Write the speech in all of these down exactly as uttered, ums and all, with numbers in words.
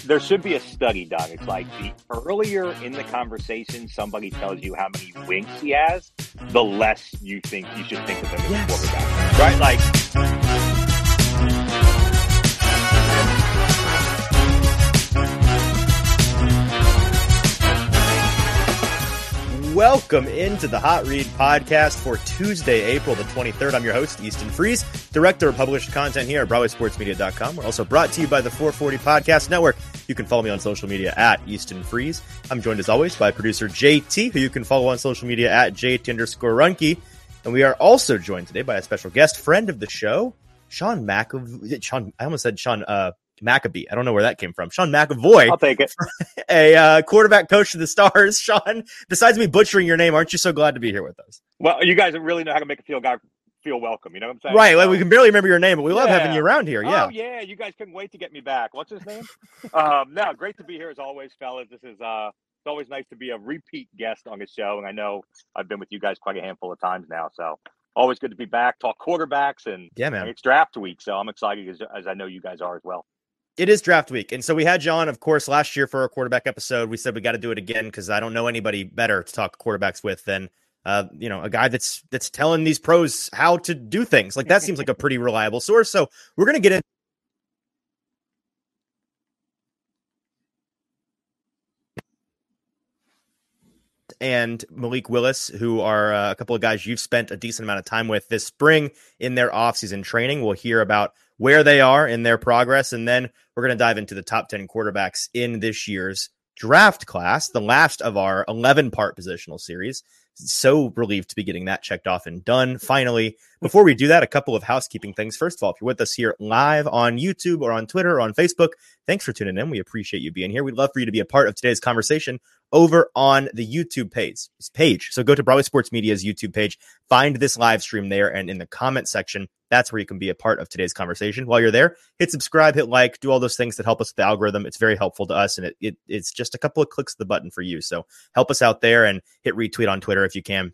there should be a study done. It's like the earlier in the conversation somebody tells you how many winks he has, the less you think you should think of him as yes. a quarterback. Right? Like. Welcome into the Hot Read podcast for Tuesday, April the twenty-third. I'm your host, Easton Freeze, director of published content here at Broadway Sports Media dot com. We're also brought to you by the four forty Podcast Network. You can follow me on social media at Easton Freeze. I'm joined as always by producer J T, who you can follow on social media at J T underscore Runke. And we are also joined today by a special guest, friend of the show, Sean McAvoy. Sean, I almost said Sean uh, Maccabee. I don't know where that came from. Sean McAvoy. I'll take it. A uh, quarterback coach to the Stars. Sean, besides me butchering your name, aren't you so glad to be here with us? Well, you guys really know how to make a feel guy feel welcome. You know what I'm saying? Right. Like we can barely remember your name, but we love yeah. having you around here. Yeah. Oh, yeah. You guys couldn't wait to get me back. What's his name? um, no, great to be here as always, fellas. This is uh, it's always nice to be a repeat guest on the show. And I know I've been with you guys quite a handful of times now. So always good to be back, talk quarterbacks. And yeah, man, it's draft week. So I'm excited as, as I know you guys are as well. It is draft week. And so we had John, of course, last year for our quarterback episode. We said we got to do it again because I don't know anybody better to talk quarterbacks with than, uh, you know, a guy that's that's telling these pros how to do things. Like that seems like a pretty reliable source. So we're going to get in. And Malik Willis, who are uh, a couple of guys you've spent a decent amount of time with this spring in their offseason training. We'll hear about where they are in their progress, and then we're going to dive into the top ten quarterbacks in this year's draft class, the last of our eleven-part positional series. So relieved to be getting that checked off and done finally. Before we do that, a couple of housekeeping things. First of all, if you're with us here live on YouTube or on Twitter or on Facebook, thanks for tuning in. We appreciate you being here. We'd love for you to be a part of today's conversation over on the YouTube page. page. So go to Broadway Sports Media's YouTube page, find this live stream there, and in the comment section, that's where you can be a part of today's conversation. While you're there, hit subscribe, hit like, do all those things that help us with the algorithm. It's very helpful to us, and it, it it's just a couple of clicks of the button for you. So help us out there and hit retweet on Twitter if you can.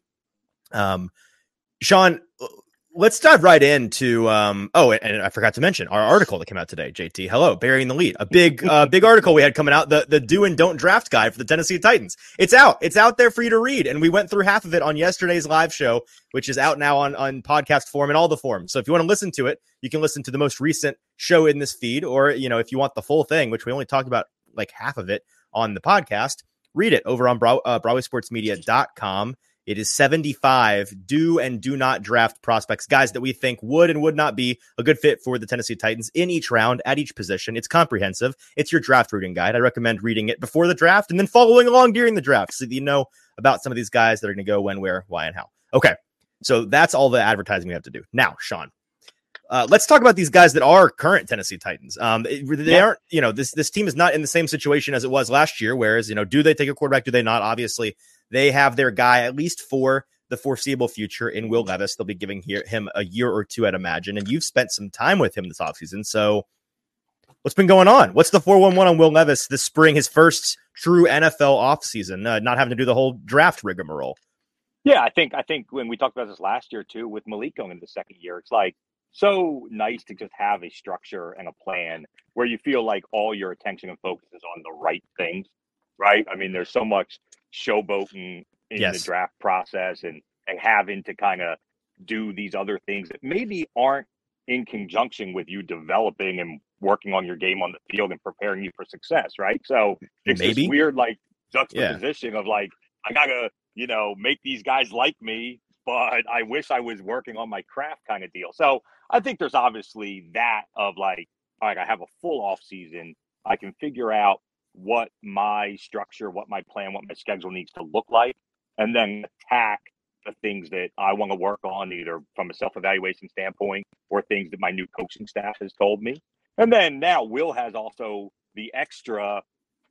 Um, Sean, let's dive right into, um, oh, and I forgot to mention our article that came out today, J T. Hello, burying the lead. A big, uh, big article we had coming out, the, the do and don't draft guide for the Tennessee Titans. It's out. It's out there for you to read. And we went through half of it on yesterday's live show, which is out now on, on podcast form and all the forms. So if you want to listen to it, you can listen to the most recent show in this feed, or, you know, if you want the full thing, which we only talked about like half of it on the podcast, read it over on Broad, uh, Broadway Sports Media dot com. It is seventy-five do and do not draft prospects, guys that we think would and would not be a good fit for the Tennessee Titans in each round at each position. It's comprehensive. It's your draft reading guide. I recommend reading it before the draft and then following along during the draft so that you know about some of these guys that are going to go when, where, why, and how. Okay, so that's all the advertising we have to do. Now, Sean, uh, let's talk about these guys that are current Tennessee Titans. Um, they yeah. aren't, you know, this this team is not in the same situation as it was last year, whereas, you know, do they take a quarterback? Do they not? Obviously, they have their guy, at least for the foreseeable future, in Will Levis. They'll be giving here, him a year or two, I'd imagine. And you've spent some time with him this offseason. So what's been going on? What's the four one one on Will Levis this spring, his first true N F L offseason, uh, not having to do the whole draft rigmarole? Yeah, I think I think when we talked about this last year, too, with Malik going into the second year, it's like so nice to just have a structure and a plan where you feel like all your attention and focus is on the right things, right? I mean, there's so much showboating in yes. the draft process and, and having to kind of do these other things that maybe aren't in conjunction with you developing and working on your game on the field and preparing you for success, right? So it's maybe. this weird, like, juxtaposition yeah. of, like, I got to, you know, make these guys like me, but I wish I was working on my craft kind of deal. So I think there's obviously that of, like, all right, I have a full off season. I can figure out what my structure, what my plan, what my schedule needs to look like, and then attack the things that I want to work on, either from a self-evaluation standpoint or things that my new coaching staff has told me. And then now Will has also the extra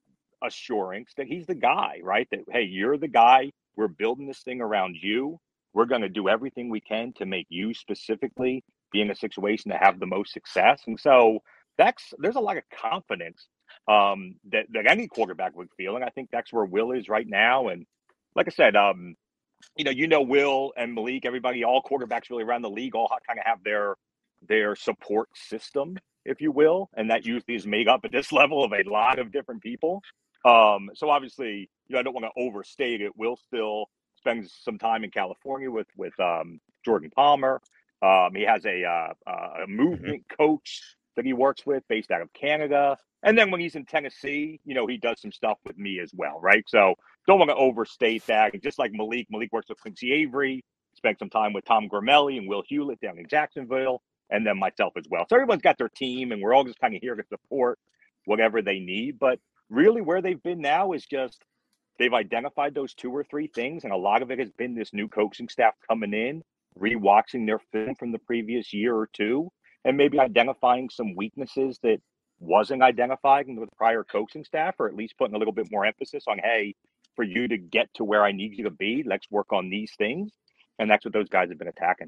assurance that he's the guy, right? That, hey, you're the guy. We're building this thing around you. We're going to do everything we can to make you specifically be in a situation to have the most success. And so that's, there's a lot of confidence um, that, that any quarterback would feel. And I think that's where Will is right now. And like I said, um, you know, you know, Will and Malik, everybody, all quarterbacks really around the league, all kind of have their, their support system. if you will, and that usually is made up at this level of a lot of different people. Um, so obviously, you know, I don't want to overstate it. Will still spend some time in California with with um, Jordan Palmer. Um, he has a, uh, uh, a movement mm-hmm. coach that he works with based out of Canada. And then when he's in Tennessee, you know, he does some stuff with me as well, right? So don't want to overstate that. And just like Malik, Malik works with Quincy Avery, spent some time with Tom Gramelli and Will Hewlett down in Jacksonville, and then myself as well. So everyone's got their team, and we're all just kind of here to support whatever they need. But really where they've been now is just they've identified those two or three things, and a lot of it has been this new coaching staff coming in, rewatching their film from the previous year or two, and maybe identifying some weaknesses that wasn't identified with the prior coaching staff, or at least putting a little bit more emphasis on, hey, for you to get to where I need you to be, let's work on these things. And that's what those guys have been attacking.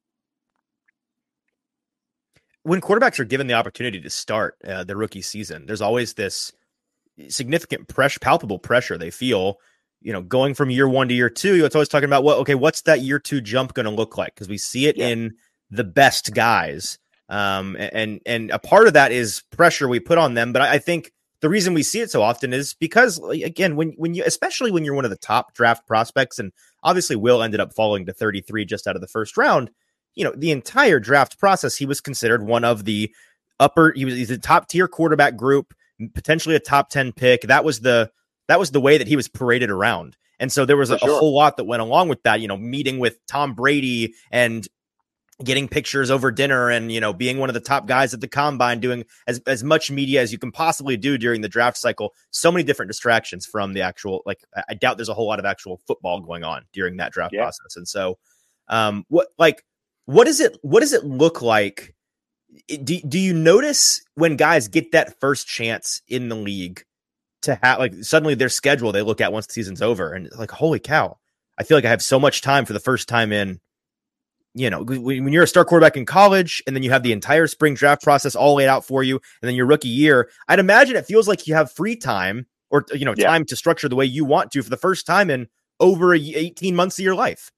When quarterbacks are given the opportunity to start uh, the rookie season, there's always this significant pressure, palpable pressure they feel, you know, going from year one to year two. It's always talking about, what, okay, what's that year two jump going to look like? Because we see it yeah. in the best guys. Um, and, and a part of that is pressure we put on them. But I, I think the reason we see it so often is because, again, when, when you, especially when you're one of the top draft prospects, and obviously Will ended up falling to thirty-three just out of the first round, you know, the entire draft process, he was considered one of the upper, he was, he's a top tier quarterback group, potentially a top ten pick. That was the, that was the way that he was paraded around. And so there was a, sure. a whole lot that went along with that, you know, meeting with Tom Brady and getting pictures over dinner and, you know, being one of the top guys at the combine, doing as, as much media as you can possibly do during the draft cycle. So many different distractions from the actual, like, I doubt there's a whole lot of actual football going on during that draft yeah. process. And so um, what, like, what does it, what does it look like? Do, do you notice when guys get that first chance in the league to have, like, suddenly their schedule they look at once the season's over and like, holy cow, I feel like I have so much time for the first time in, you know, when you're a star quarterback in college and then you have the entire spring draft process all laid out for you, and then your rookie year, I'd imagine it feels like you have free time or, you know, yeah. time to structure the way you want to for the first time in over eighteen months of your life.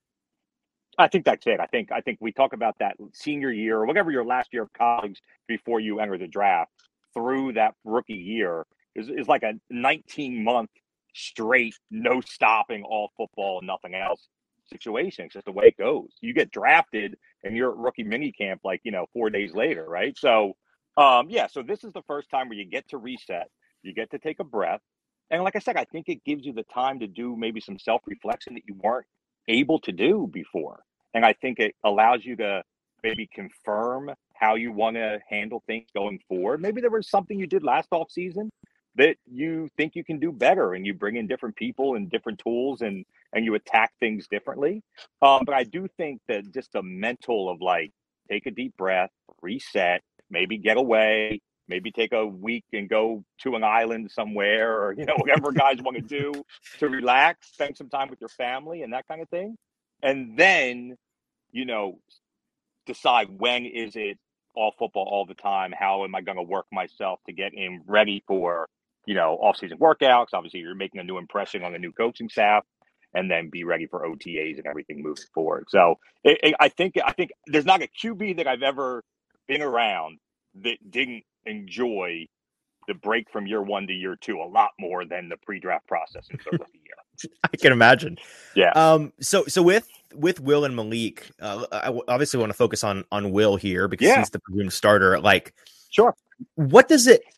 I think that's it. I think, I think we talk about that senior year or whatever your last year of college before you enter the draft through that rookie year is, is like a nineteen month straight, no stopping, all football and nothing else situation. It's just the way it goes. You get drafted and you're at rookie mini camp like, you know, four days later, right? So um yeah, so this is the first time where you get to reset, you get to take a breath. And like I said, I think it gives you the time to do maybe some self-reflection that you weren't able to do before. And I think it allows you to maybe confirm how you want to handle things going forward. Maybe there was something you did last off season that you think you can do better, and you bring in different people and different tools and and you attack things differently. Um, but I do think that just the mental of like, take a deep breath, reset, maybe get away, maybe take a week and go to an island somewhere, or, you know, whatever guys want to do to relax, spend some time with your family and that kind of thing. And then, you know, decide, when is it all football all the time? How am I going to work myself to get in ready for, you know, off-season workouts? Obviously, you're making a new impression on the new coaching staff, and then be ready for O T As and everything moving forward. So it, it, I think I think there's not a Q B that I've ever been around that didn't enjoy the break from year one to year two a lot more than the pre-draft process in the rookie year. I can imagine. Yeah. Um. So so with with Will and Malik, uh, I obviously want to focus on on Will here because yeah. he's the presumed starter. Like, sure. What does it?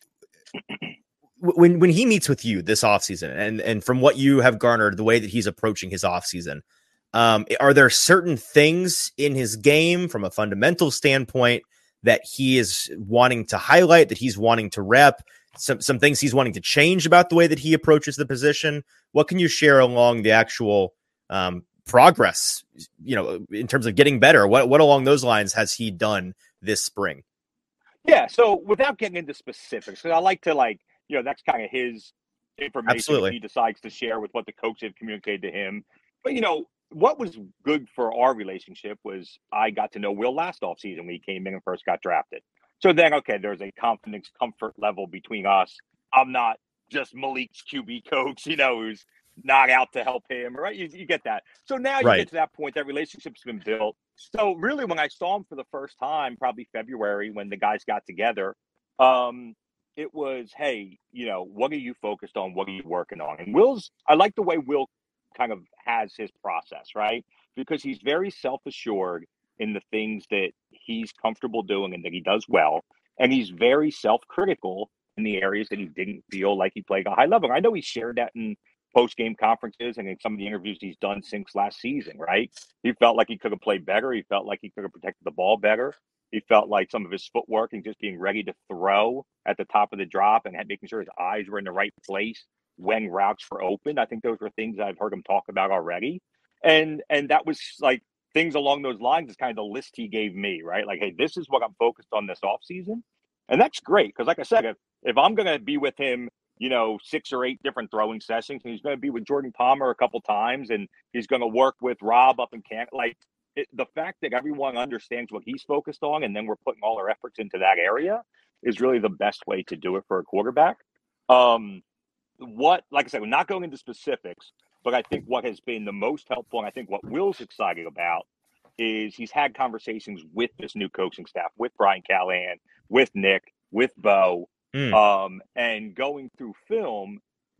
When when he meets with you this offseason, and, and from what you have garnered, the way that he's approaching his offseason, um, are there certain things in his game from a fundamental standpoint that he is wanting to highlight, that he's wanting to rep, some, some things he's wanting to change about the way that he approaches the position? What can you share along the actual um, progress, you know, in terms of getting better? What, what along those lines has he done this spring? Yeah. So without getting into specifics, because I like to like, you know, that's kind of his information Absolutely. he decides to share with what the coach had communicated to him. But, you know, what was good for our relationship was I got to know Will last offseason when he came in and first got drafted. So then, okay, there's a confidence, comfort level between us. I'm not just Malik's Q B coach, you know, who's not out to help him, right? You, you get that. So now you right. get to that point, that relationship's been built. So really, when I saw him for the first time, probably February, when the guys got together, Um, it was, hey, you know, what are you focused on? What are you working on? And Will's, I like the way Will kind of has his process, right? Because he's very self-assured in the things that he's comfortable doing and that he does well. And he's very self-critical in the areas that he didn't feel like he played a high level. I know he shared that in post-game conferences and in some of the interviews he's done since last season, right? He felt like he could have played better. He felt like he could have protected the ball better. He felt like some of his footwork and just being ready to throw at the top of the drop and making sure his eyes were in the right place when routes were open. I think those were things I've heard him talk about already. And and that was like things along those lines is kind of the list he gave me, right? Like, hey, this is what I'm focused on this offseason. And that's great because, like I said, if, if I'm going to be with him, you know, six or eight different throwing sessions, and he's going to be with Jordan Palmer a couple times, and he's going to work with Rob up in camp, like, It, the fact that everyone understands what he's focused on and then we're putting all our efforts into that area is really the best way to do it for a quarterback. Um, what, like I said, we're not going into specifics, but I think what has been the most helpful, and I think what Will's excited about, is he's had conversations with this new coaching staff, with Brian Callahan, with Nick, with Bo, mm. um, and going through film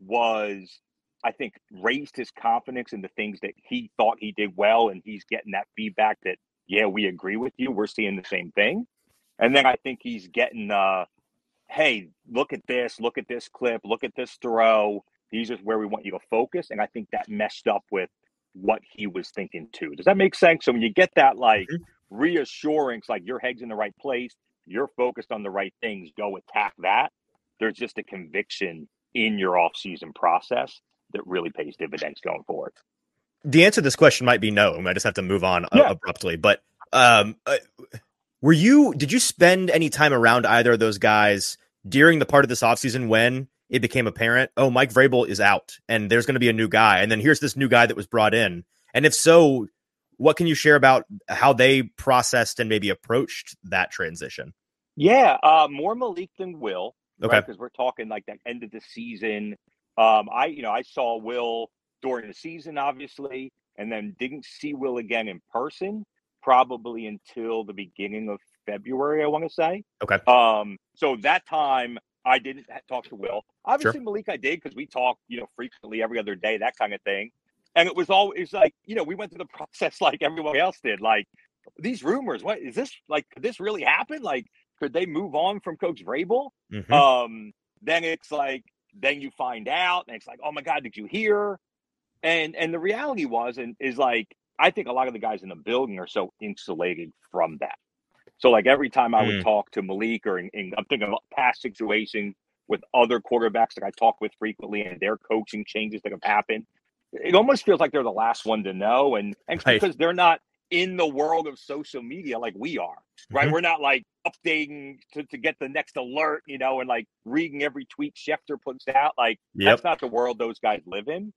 was, I think, raised his confidence in the things that he thought he did well. And he's getting that feedback that, yeah, we agree with you. We're seeing the same thing. And then I think he's getting, uh, hey, look at this, look at this clip, look at this throw. These are where we want you to focus. And I think that meshed up with what he was thinking too. Does that make sense? So when you get that, like, mm-hmm. reassurance, like your head's in the right place, you're focused on the right things, go attack that. There's just a conviction in your off-season process that really pays dividends going forward. The answer to this question might be no. I just have to move on yeah. abruptly. But um, uh, were you? Did you spend any time around either of those guys during the part of this offseason when it became apparent, oh, Mike Vrabel is out and there's going to be a new guy, and then here's this new guy that was brought in? And if so, what can you share about how they processed and maybe approached that transition? Yeah, uh, more Malik than Will. Okay, because right? we're talking like that end of the season. Um, I, you know, I saw Will during the season, obviously, and then didn't see Will again in person probably until the beginning of February, I want to say. Okay. Um, so that time I didn't talk to Will. Obviously, sure. Malik I did because we talk, you know, frequently every other day, that kind of thing. And it was always like, you know, we went through the process like everyone else did. Like, these rumors, what is this? Like, could this really happen? Like, could they move on from Coach Vrabel? Mm-hmm. Um, then it's like, then you find out, and it's like, oh my God, did you hear? And and the reality was, and is like, I think a lot of the guys in the building are so insulated from that. So like every time I would mm. talk to Malik, or in, in, I'm thinking of past situations with other quarterbacks that I talk with frequently and their coaching changes that have happened, it almost feels like they're the last one to know. And, and it's right. because they're not in the world of social media like we are, right? Mm-hmm. We're not like updating to, to get the next alert, you know, and like reading every tweet Schefter puts out. Like yep. that's not the world those guys live in.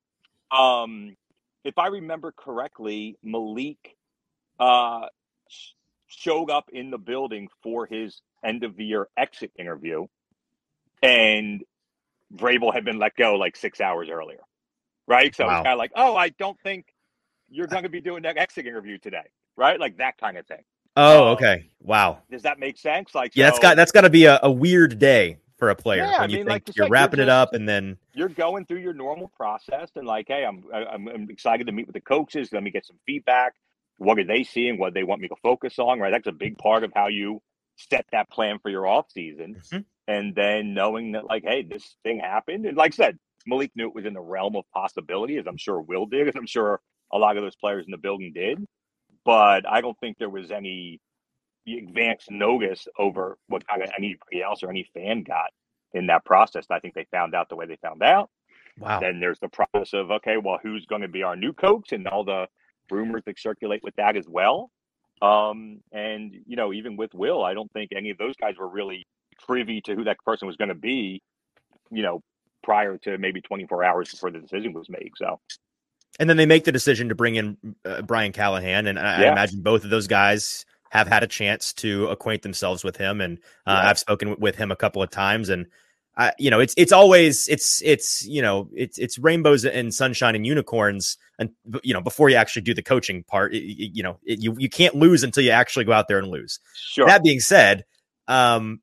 Um, if I remember correctly, Malik uh, showed up in the building for his end of the year exit interview, and Vrabel had been let go like six hours earlier, right? So wow. it's kind of like, oh, I don't think you're going to be doing that exit interview today, right? Like that kind of thing. Oh, um, okay. Wow. Does that make sense? Like, yeah, so, that's got that's got to be a, a weird day for a player yeah, when you I mean, think like you're said, wrapping you're just, just, it up and then you're going through your normal process and like, hey, I'm, I'm I'm excited to meet with the coaches. Let me get some feedback. What are they seeing? What do they want me to focus on? Right, that's a big part of how you set that plan for your off season. Mm-hmm. And then knowing that, like, hey, this thing happened, and like I said, Malik knew it was in the realm of possibility, as I'm sure Will did, as I'm sure a lot of those players in the building did. But I don't think there was any advance notice over what kind of anybody else or any fan got in that process. I think they found out the way they found out. Wow. Then there's the process of, okay, well, who's going to be our new coach, and all the rumors that circulate with that as well. Um, and, you know, even with Will, I don't think any of those guys were really privy to who that person was going to be, you know, prior to maybe twenty-four hours before the decision was made. So, and then they make the decision to bring in uh, Brian Callahan, and I, yeah. I imagine both of those guys have had a chance to acquaint themselves with him, and uh, yeah. I've spoken with him a couple of times, and I, you know, it's it's always it's it's you know it's it's rainbows and sunshine and unicorns, and you know before you actually do the coaching part, it, it, you know it, you you can't lose until you actually go out there and lose. Sure. That being said, um,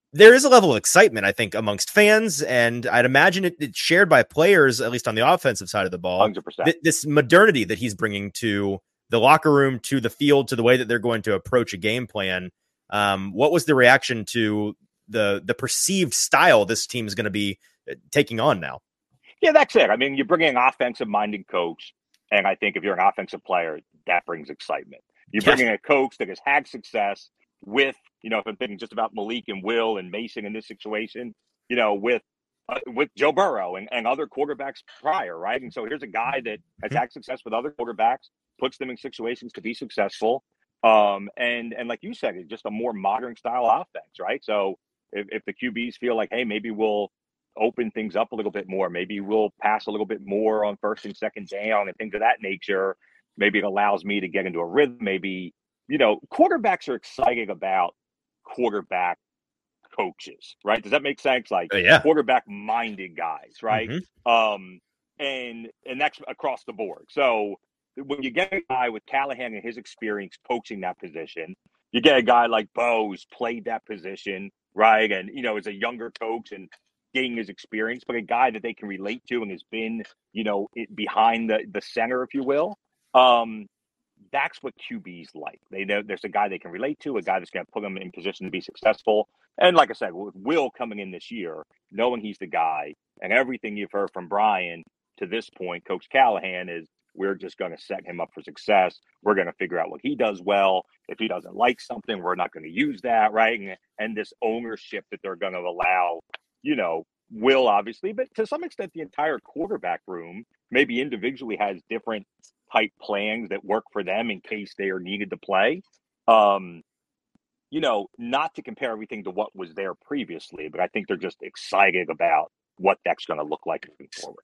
there is a level of excitement, I think, amongst fans, and I'd imagine it, it's shared by players, at least on the offensive side of the ball. one hundred percent. Th- this modernity that he's bringing to the locker room, to the field, to the way that they're going to approach a game plan. Um, what was the reaction to the the perceived style this team is going to be taking on now? Yeah, that's it. I mean, you're bringing an offensive-minded coach, and I think if you're an offensive player, that brings excitement. You're Yeah. bringing a coach that has had success with, you know, if I'm thinking just about Malik and Will and Mason in this situation, you know, with uh, with Joe Burrow and, and other quarterbacks prior, right? And so here's a guy that has Mhm. had success with other quarterbacks, puts them in situations to be successful. Um, and and like you said, it's just a more modern style offense, right? So if, if the Q Bs feel like, hey, maybe we'll open things up a little bit more, maybe we'll pass a little bit more on first and second down and things of that nature. Maybe it allows me to get into a rhythm. Maybe, you know, quarterbacks are excited about quarterback coaches, right? Does that make sense? Like Uh, yeah. quarterback minded guys, right? Mhm. Um, and and that's across the board. So when you get a guy with Callahan and his experience coaching that position, you get a guy like Bo who's played that position, right? And you know, is a younger coach and gaining his experience, but a guy that they can relate to and has been, you know, it, behind the the center, if you will. Um, that's what Q Bs like. They know there's a guy they can relate to, a guy that's going to put them in position to be successful. And like I said, with Will coming in this year, knowing he's the guy, and everything you've heard from Brian to this point, Coach Callahan is we're just going to set him up for success. We're going to figure out what he does well. If he doesn't like something, we're not going to use that, right? And, and this ownership that they're going to allow, you know, Will obviously, but to some extent, the entire quarterback room maybe individually has different type plans that work for them in case they are needed to play. Um, you know, not to compare everything to what was there previously, but I think they're just excited about what that's going to look like moving forward.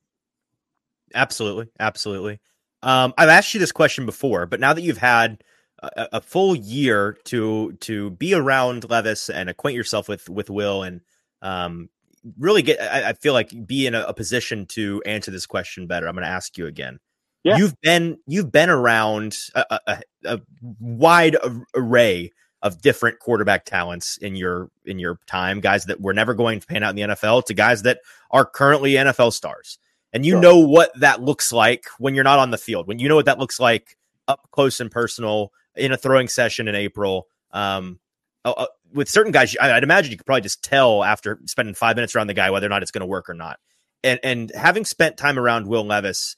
Absolutely. Absolutely. Um, I've asked you this question before, but now that you've had a, a full year to to be around Levis and acquaint yourself with with Will and um, really get, I, I feel like be in a, a position to answer this question better. I'm going to ask you again. Yeah. You've been you've been around a, a, a wide array of different quarterback talents in your in your time, guys that were never going to pan out in the N F L to guys that are currently N F L stars. And you Sure. know what that looks like when you're not on the field, when you know what that looks like up close and personal in a throwing session in April. Um, uh, with certain guys, I'd imagine you could probably just tell after spending five minutes around the guy whether or not it's going to work or not. And and having spent time around Will Levis,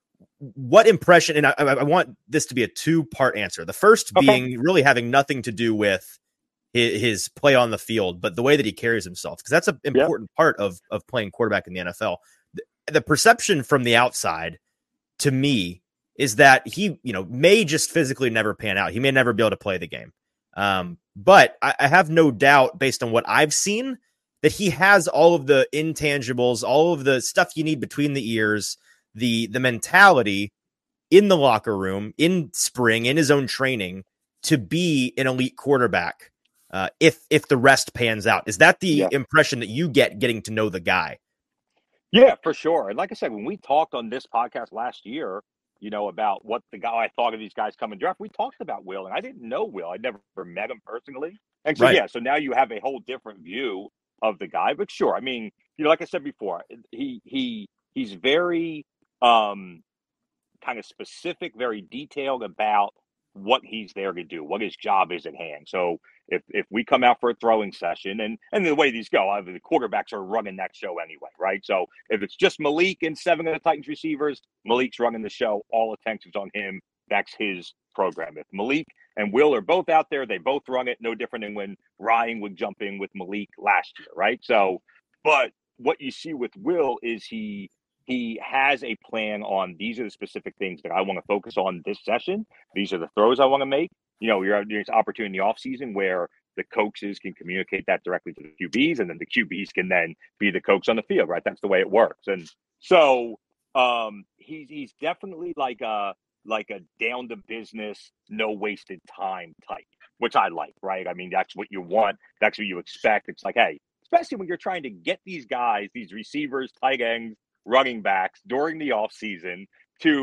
what impression, and I, I want this to be a two-part answer. The first Okay. being really having nothing to do with his, his play on the field, but the way that he carries himself, because that's an important yep. part of, of playing quarterback in the N F L. The, the perception from the outside, to me, is that he, you know, may just physically never pan out. He may never be able to play the game. Um, but I, I have no doubt, based on what I've seen, that he has all of the intangibles, all of the stuff you need between the ears, the the mentality in the locker room, in spring, in his own training, to be an elite quarterback uh, if if the rest pans out. Is that the yeah. impression that you get getting to know the guy? Yeah, for sure. And like I said, when we talked on this podcast last year, you know, about what the guy I thought of these guys coming draft, we talked about Will, and I didn't know Will. I never met him personally. And so, right. yeah, so now you have a whole different view of the guy. But sure, I mean, you know, like I said before, he he he's very um, kind of specific, very detailed about what he's there to do, what his job is at hand. So if if we come out for a throwing session, and and the way these go, I mean, the quarterbacks are running that show anyway, right? So if it's just Malik and seven of the Titans receivers, Malik's running the show. All attention's on him. That's his program. If Malik and Will are both out there, they both run it. No different than when Ryan would jump in with Malik last year, right? So, but what you see with Will is he he has a plan on these are the specific things that I want to focus on this session. These are the throws I want to make. You know, you're there's opportunity in the offseason where the coaches can communicate that directly to the Q Bs, and then the Q Bs can then be the coach on the field, right? That's the way it works. And so um, he's he's definitely like a like a down to business, no wasted time type, which I like, right? I mean, that's what you want. That's what you expect. It's like, hey, especially when you're trying to get these guys, these receivers, tight ends, running backs during the offseason to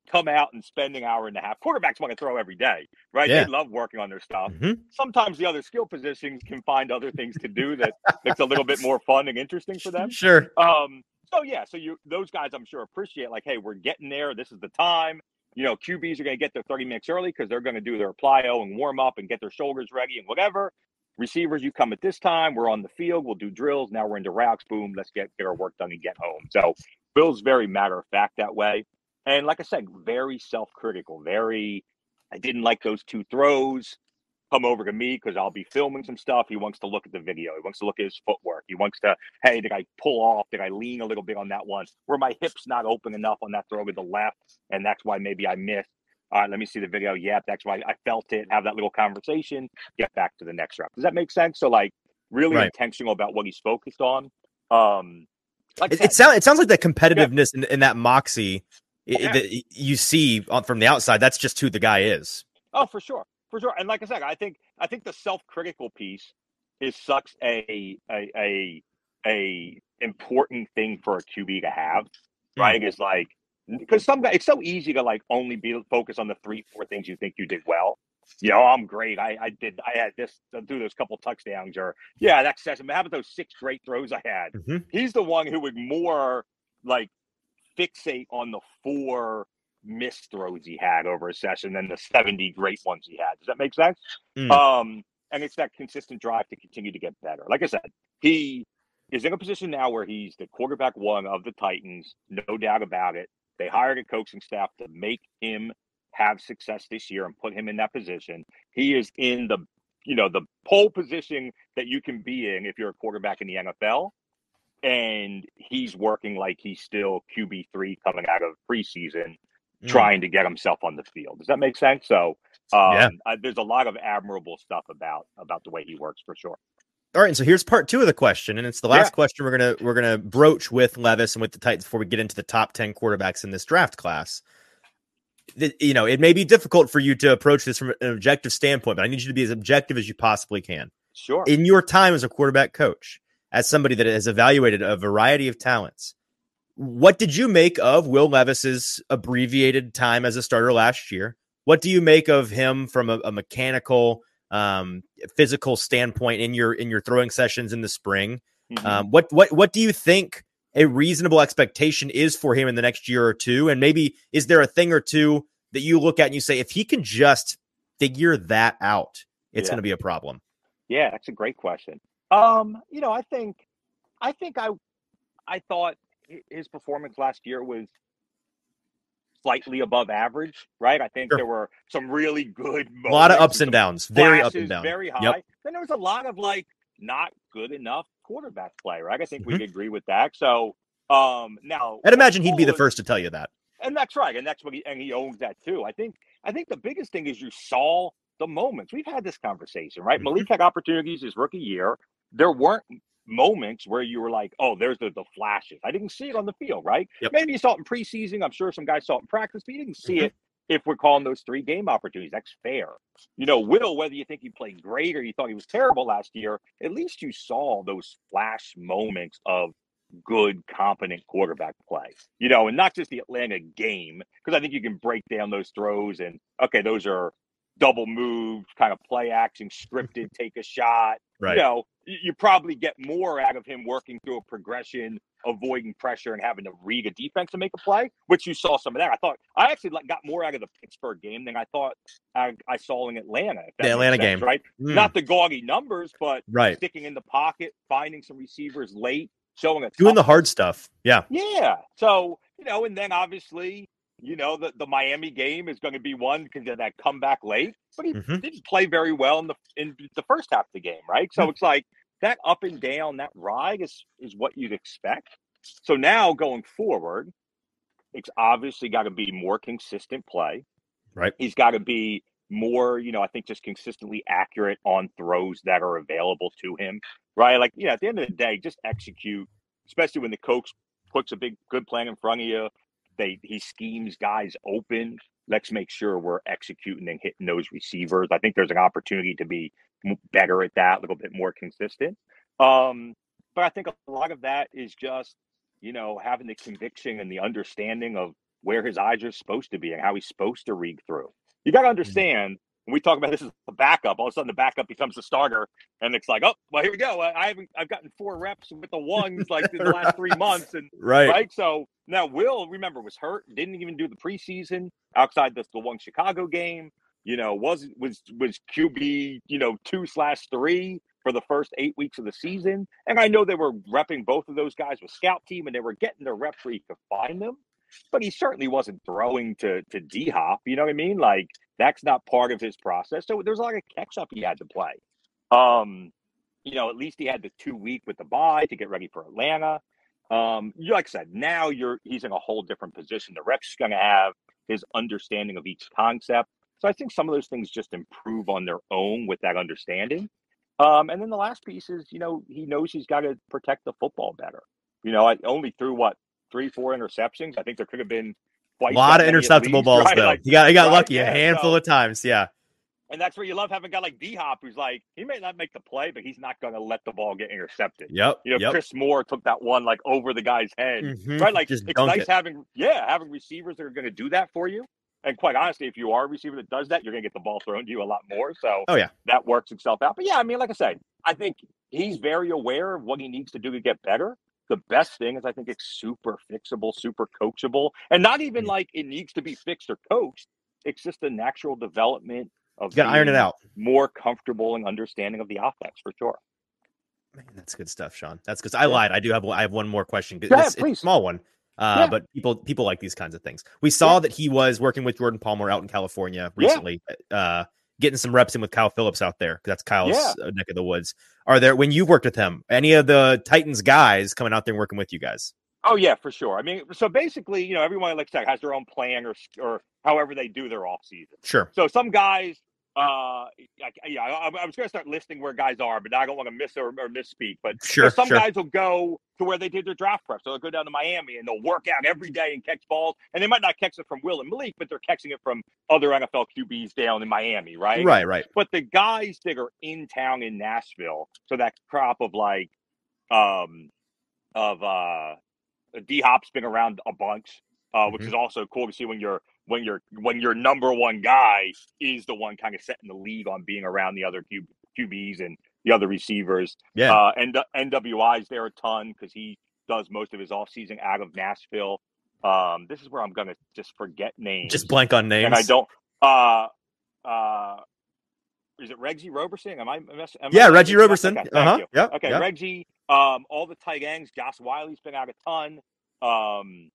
come out and spend an hour and a half. Quarterbacks want to throw every day, right? Yeah. They love working on their stuff. Mm-hmm. Sometimes the other skill positions can find other things to do that makes it a little bit more fun and interesting for them. Sure. Um, so yeah, so you those guys I'm sure appreciate like, hey, we're getting there. This is the time. You know, Q Bs are going to get their thirty minutes early because they're going to do their plyo and warm up and get their shoulders ready and whatever. Receivers, you come at this time. We're on the field. We'll do drills. Now we're into routes. Boom. Let's get, get our work done and get home. So Bill's very matter of fact that way. And like I said, very self-critical. Very, I didn't like those two throws. Come over to me because I'll be filming some stuff. He wants to look at the video. He wants to look at his footwork. He wants to, hey, did I pull off? Did I lean a little bit on that one? Were my hips not open enough on that throw to the left? And that's why maybe I missed. All right, let me see the video. Yeah, that's why I felt it. Have that little conversation. Get back to the next rep. Does that make sense? So, like, really right. intentional about what he's focused on. Um, like it, it sounds it sounds like that competitiveness yeah. and, and that moxie yeah. that you see from the outside. That's just who the guy is. Oh, for sure. For sure. And like I said, I think I think the self-critical piece is such a a a, a important thing for a Q B to have, right? Mm. It's like because some guys, it's so easy to like only be focused on the three, four things you think you did well. You know, I'm great. I, I did. I had this do those couple touchdowns, or yeah, that session. How about those six great throws I had? Mm-hmm. He's the one who would more like fixate on the four missed throws he had over a session than the seventy great ones he had. Does that make sense? Mm. Um, and it's that consistent drive to continue to get better. Like I said, he is in a position now where he's the quarterback one of the Titans, no doubt about it. They hired a coaching staff to make him have success this year and put him in that position. He is in the, you know, the pole position that you can be in if you're a quarterback in the N F L. And he's working like he's still Q B three coming out of preseason, mm. trying to get himself on the field. Does that make sense? So um, yeah. I, there's a lot of admirable stuff about about the way he works for sure. All right, and so here's part two of the question, and it's the last yeah. question we're gonna we're gonna broach with Levis and with the Titans before we get into the top ten quarterbacks in this draft class. The, you know, it may be difficult for you to approach this from an objective standpoint, but I need you to be as objective as you possibly can. Sure. In your time as a quarterback coach, as somebody that has evaluated a variety of talents, what did you make of Will Levis's abbreviated time as a starter last year? What do you make of him from a, a mechanical, um, physical standpoint in your in your throwing sessions in the spring? Mm-hmm. Um, what what what do you think a reasonable expectation is for him in the next year or two? And maybe is there a thing or two that you look at and you say, if he can just figure that out, it's yeah. going to be a problem? Yeah, that's a great question. Um, you know, I think, I think I, I thought his performance last year was slightly above average, right? I think sure. there were some really good moments. A lot of ups and downs, very up and down. Very high. Yep. Then there was a lot of like not good enough quarterback play, right? I think mm-hmm. we agree with that. So um now I'd imagine he'd be the first to tell you that. And that's right. And that's what he and he owns that too. I think I think the biggest thing is you saw the moments. We've had this conversation, right? Mm-hmm. Malik had opportunities his rookie year. There weren't moments where you were like, oh, there's the, the flashes. I didn't see it on the field, right? Yep. Maybe you saw it in preseason. I'm sure some guys saw it in practice, but you didn't see mm-hmm. it if we're calling those three game opportunities. That's fair. You know, Will, whether you think he played great or you thought he was terrible last year, at least you saw those flash moments of good, competent quarterback play, you know, and not just the Atlanta game, because I think you can break down those throws and, okay, those are double move, kind of play action, scripted, take a shot. Right. You know, you probably get more out of him working through a progression, avoiding pressure and having to read a defense to make a play, which you saw some of that. I thought I actually got more out of the Pittsburgh game than I thought I, I saw in Atlanta. The Atlanta sense, game. Right. Mm. Not the gaudy numbers, but right. sticking in the pocket, finding some receivers late, showing a doing the hard stuff. Yeah. Yeah. So, you know, and then obviously, you know, the, the Miami game is going to be one because of that comeback late, but he mm-hmm. didn't play very well in the in the first half of the game, right? So mm-hmm. it's like that up and down, that ride is is what you'd expect. So now going forward, it's obviously got to be more consistent play. Right. He's got to be more, you know, I think just consistently accurate on throws that are available to him, right? Like, yeah, at the end of the day, just execute, especially when the coach puts a big, good plan in front of you. They he schemes guys open. Let's make sure we're executing and hitting those receivers. I think there's an opportunity to be better at that, a little bit more consistent. Um, but I think a lot of that is just, you know, having the conviction and the understanding of where his eyes are supposed to be and how he's supposed to read through. You got to understand, when we talk about this as a backup, all of a sudden the backup becomes the starter, and it's like, oh, well, here we go. I haven't, I've gotten four reps with the ones like in the last three months, and right, right. So now Will, remember, was hurt, didn't even do the preseason outside the, the one Chicago game. You know, was was was Q B, you know, two slash three for the first eight weeks of the season, and I know they were repping both of those guys with scout team, and they were getting their reps where you could find them. But he certainly wasn't throwing to to D-Hop. You know what I mean? Like, that's not part of his process. So there's a lot of catch-up he had to play. Um, you know, at least he had the two week with the bye to get ready for Atlanta. Um, like I said, now you're he's in a whole different position. The reps he's going to have, his understanding of each concept. So I think some of those things just improve on their own with that understanding. Um, and then the last piece is, you know, he knows he's got to protect the football better. You know, I only threw what three, four interceptions. I think there could have been a lot of interceptable least, balls, right? though. Like, you got, you got right? lucky yeah, a handful so, of times. Yeah. And that's where you love having a guy like D-Hop, who's like, he may not make the play, but he's not going to let the ball get intercepted. Yep. You know, yep. Chris Moore took that one like over the guy's head, mm-hmm. right? Like, Just it's nice it. having, yeah, having receivers that are going to do that for you. And quite honestly, if you are a receiver that does that, you're going to get the ball thrown to you a lot more. So oh, yeah. that works itself out. But yeah, I mean, like I said, I think he's very aware of what he needs to do to get better. The best thing is I think it's super fixable, super coachable, and not even mm-hmm. like it needs to be fixed or coached. It's just a natural development of you gotta iron it out, more comfortable and understanding of the offense for sure. Man, that's good stuff, Sean. That's because I yeah. lied. I do have I have one more question. Go ahead, it's, please. It's a small one. Uh, yeah. But people people like these kinds of things. We saw yeah. that he was working with Jordan Palmer out in California recently, yeah. uh, getting some reps in with Kyle Phillips out there. That's Kyle's yeah. neck of the woods. Are there, when you've worked with him, any of the Titans guys coming out there and working with you guys? Oh, yeah, for sure. I mean, so basically, you know, everyone like has their own plan or or however they do their off season. Sure. So some guys, uh, yeah, I, I was going to start listing where guys are, but I don't want to miss or, or misspeak. But sure, you know, some sure. guys will go to where they did their draft prep. So they'll go down to Miami and they'll work out every day and catch balls. And they might not catch it from Will and Malik, but they're catching it from other N F L Q Bs down in Miami, right? Right, right. But the guys that are in town in Nashville, so that crop of like, um, of uh, D-Hop's been around a bunch, uh, which mm-hmm. is also cool to see when you're when you're when your number one guy is the one kind of setting the league on being around the other Q, QBs and the other receivers. Yeah. Uh, and N W I's there a ton because he does most of his offseason out of Nashville. Um, this is where I'm going to just forget names. Just blank on names. And I don't uh, – uh, is it Reggie Roberson? Am I? Am I yeah, Reggie Roberson. Okay, uh-huh. Yep. Okay, yep. Reggie. Um, all the tight ends. Josh Wiley's been out a ton. Um,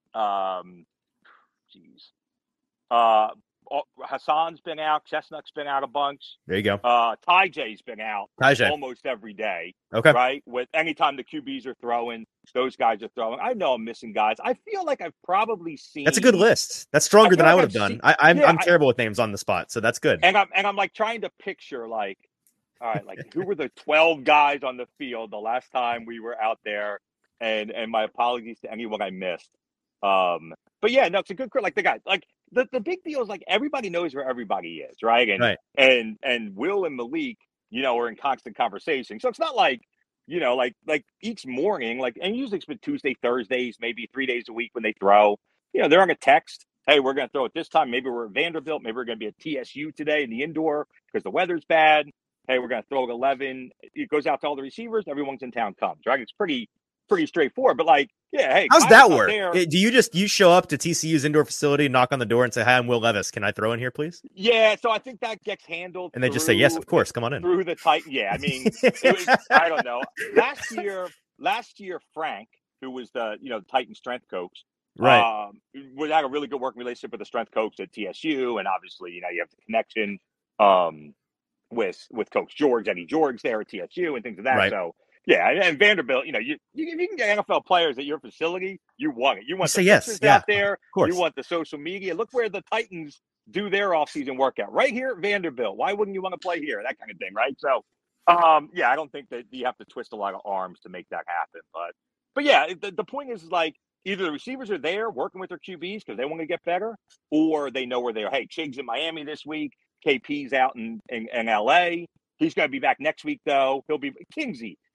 um, jeez. Uh, Hassan's been out. Chestnut's been out a bunch. There you go. Uh, Ty J's been out Ty almost every day. Okay. Right? With anytime the Q Bs are throwing, those guys are throwing. I know I'm missing guys. I feel like I've probably seen. That's a good list. That's stronger than like I would I've have done. Seen, I, I'm yeah, I'm I, terrible with names on the spot, so that's good. And I'm and I'm like trying to picture like, all right, like who were the twelve guys on the field the last time we were out there, and and my apologies to anyone I missed. Um, but yeah, no, it's a good like the guy like. The the big deal is like everybody knows where everybody is, right? And right. and and Will and Malik, you know, are in constant conversation. So it's not like, you know, like like each morning, like and usually it's been Tuesday, Thursdays, maybe three days a week when they throw. You know, they're on a text. Hey, we're gonna throw it this time. Maybe we're at Vanderbilt. Maybe we're gonna be at T S U today in the indoor because the weather's bad. Hey, we're gonna throw at eleven. It goes out to all the receivers. Everyone's in town comes, right? It's pretty pretty straightforward. But like, yeah, hey, how's that work? Do you just you show up to T C U's indoor facility, knock on the door, and say, "Hi, I'm Will Levis. Can I throw in here, please?" Yeah, so I think that gets handled, and they through, just say, "Yes, of course, come on in." Through the Titan, yeah. I mean, it was, I don't know. Last year, last year, Frank, who was the you know Titan strength coach, right, um, we had a really good working relationship with the strength coach at T S U, and obviously, you know, you have the connection um, with with Coach George, Eddie George, there at T S U, and things of that. Right. So. Yeah, and Vanderbilt, you know, you, you you can get N F L players at your facility, you want it. You want you the yes, pictures yeah, out there. Of course. You want the social media. Look where the Titans do their offseason workout. Right here at Vanderbilt. Why wouldn't you want to play here? That kind of thing, right? So, um, yeah, I don't think that you have to twist a lot of arms to make that happen. But, but yeah, the, the point is, like, either the receivers are there working with their Q Bs because they want to get better, or they know where they are. Hey, Chig's in Miami this week. K P's out in, in, in L A. He's going to be back next week, though. He'll be – Kingsey.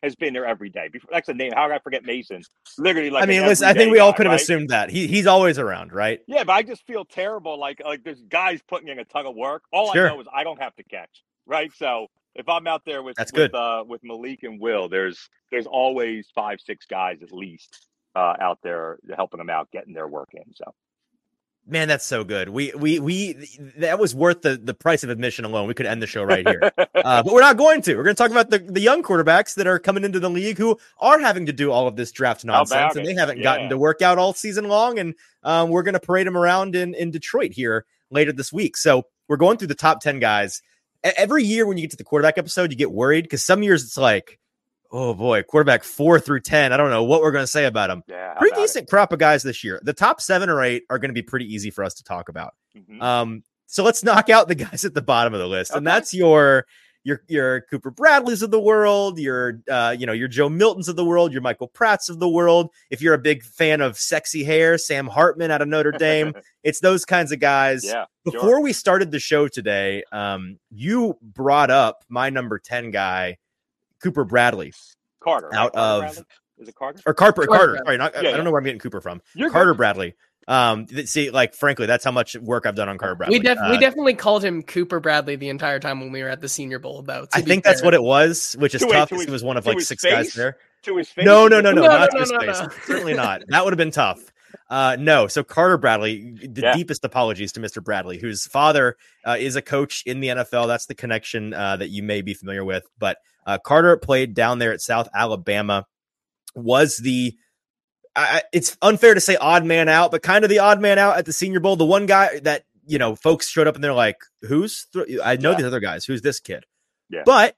has been there every day. Before, that's a name. How did I forget Mason? Literally, like I mean, listen, I think we all could have right? assumed that he he's always around, right? Yeah, but I just feel terrible. Like like there's guys putting in a ton of work. All sure. I know is I don't have to catch, right? So if I'm out there with that's with, good. Uh, with Malik and Will, there's there's always five six guys at least uh, out there helping them out, getting their work in. So. Man, that's so good. We we we that was worth the, the price of admission alone. We could end the show right here, uh, but we're not going to. We're going to talk about the, the young quarterbacks that are coming into the league who are having to do all of this draft nonsense, and they haven't yeah. gotten to work out all season long. And um, we're going to parade them around in in Detroit here later this week. So we're going through the top ten guys. Every year when you get to the quarterback episode, you get worried because some years it's like, oh boy, quarterback four through ten. I don't know what we're going to say about them. Yeah, pretty decent it? crop of guys this year. The top seven or eight are going to be pretty easy for us to talk about. Mm-hmm. Um, so let's knock out the guys at the bottom of the list, okay. and that's your your your Cooper Bradleys of the world, your uh, you know your Joe Miltons of the world, your Michael Pratts of the world. If you're a big fan of sexy hair, Sam Hartman out of Notre Dame, it's those kinds of guys. Yeah. Before sure. we started the show today, um, you brought up my number ten guy, Cooper Bradley. Carter. Out right? Carter of Bradley? Is it Carter? Or Carter, Carter. Carter. Sorry, not, yeah, I, I don't yeah. know where I'm getting Cooper from. You're Carter good. Bradley. Um, see, like, frankly, that's how much work I've done on Carter Bradley. We, def- uh, we definitely called him Cooper Bradley the entire time when we were at the Senior Bowl. Though I think fair. that's what it was, which is to tough because he was one of like six face? guys there. To his face? No, no, no, no, no, not no, to his no, face. no. Certainly not. That would have been tough. Uh, no, so Carter Bradley, the yeah. deepest apologies to Mister Bradley, whose father uh, is a coach in the N F L. That's the connection uh, that you may be familiar with. But uh, Carter played down there at South Alabama, was the, I, it's unfair to say odd man out, but kind of the odd man out at the Senior Bowl. The one guy that, you know, folks showed up and they're like, who's, th- I know yeah. these other guys, who's this kid? Yeah. But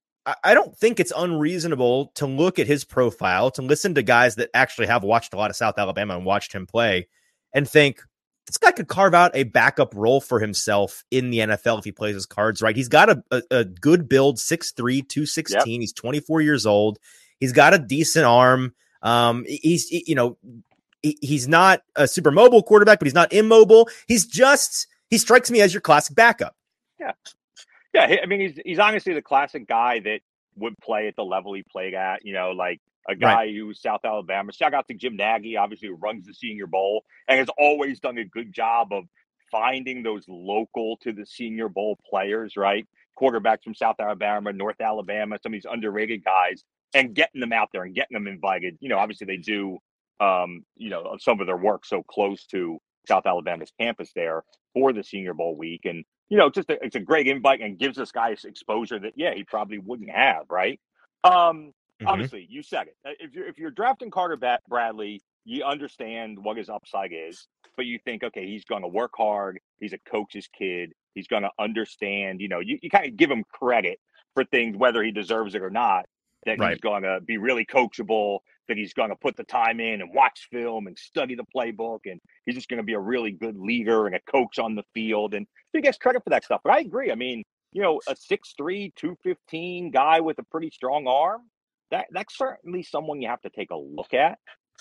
I don't think it's unreasonable to look at his profile, to listen to guys that actually have watched a lot of South Alabama and watched him play and think this guy could carve out a backup role for himself in the N F L if he plays his cards right. He's got a, a, a good build, six three, two sixteen. Yep. He's twenty-four years old. He's got a decent arm. Um, he's, you know, he, he's not a super mobile quarterback, but he's not immobile. He's just, he strikes me as your classic backup. Yeah. Yeah, I mean, he's he's honestly the classic guy that would play at the level he played at, you know, like a guy right. who's South Alabama. Shout out to Jim Nagy, obviously, who runs the Senior Bowl and has always done a good job of finding those local to the Senior Bowl players, right? Quarterbacks from South Alabama, North Alabama, some of these underrated guys, and getting them out there and getting them invited. You know, obviously they do, um, you know, some of their work so close to South Alabama's campus there for the Senior Bowl week. And, you know, just a, it's a great invite and gives this guy exposure that, yeah, he probably wouldn't have, right? Um, mm-hmm. Obviously, you said it. If you're, if you're drafting Carter Bradley, you understand what his upside is, but you think, okay, he's going to work hard. He's a coach's kid. He's going to understand, you know, you, you kind of give him credit for things, whether he deserves it or not, that right. he's going to be really coachable, that he's going to put the time in and watch film and study the playbook. And he's just going to be a really good leader and a coach on the field. And he gets credit for that stuff. But I agree. I mean, you know, a six three, two fifteen guy with a pretty strong arm, that that's certainly someone you have to take a look at.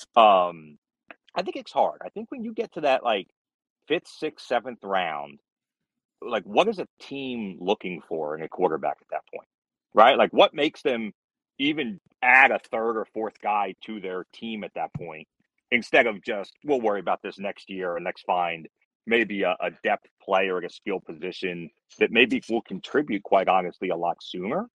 Um, I think it's hard. I think when you get to that, like, fifth, sixth, seventh round, like, what is a team looking for in a quarterback at that point, right? Like, what makes them even add a third or fourth guy to their team at that point, instead of just, we'll worry about this next year and let's find maybe a, a depth player at a skill position that maybe will contribute, quite honestly, a lot sooner.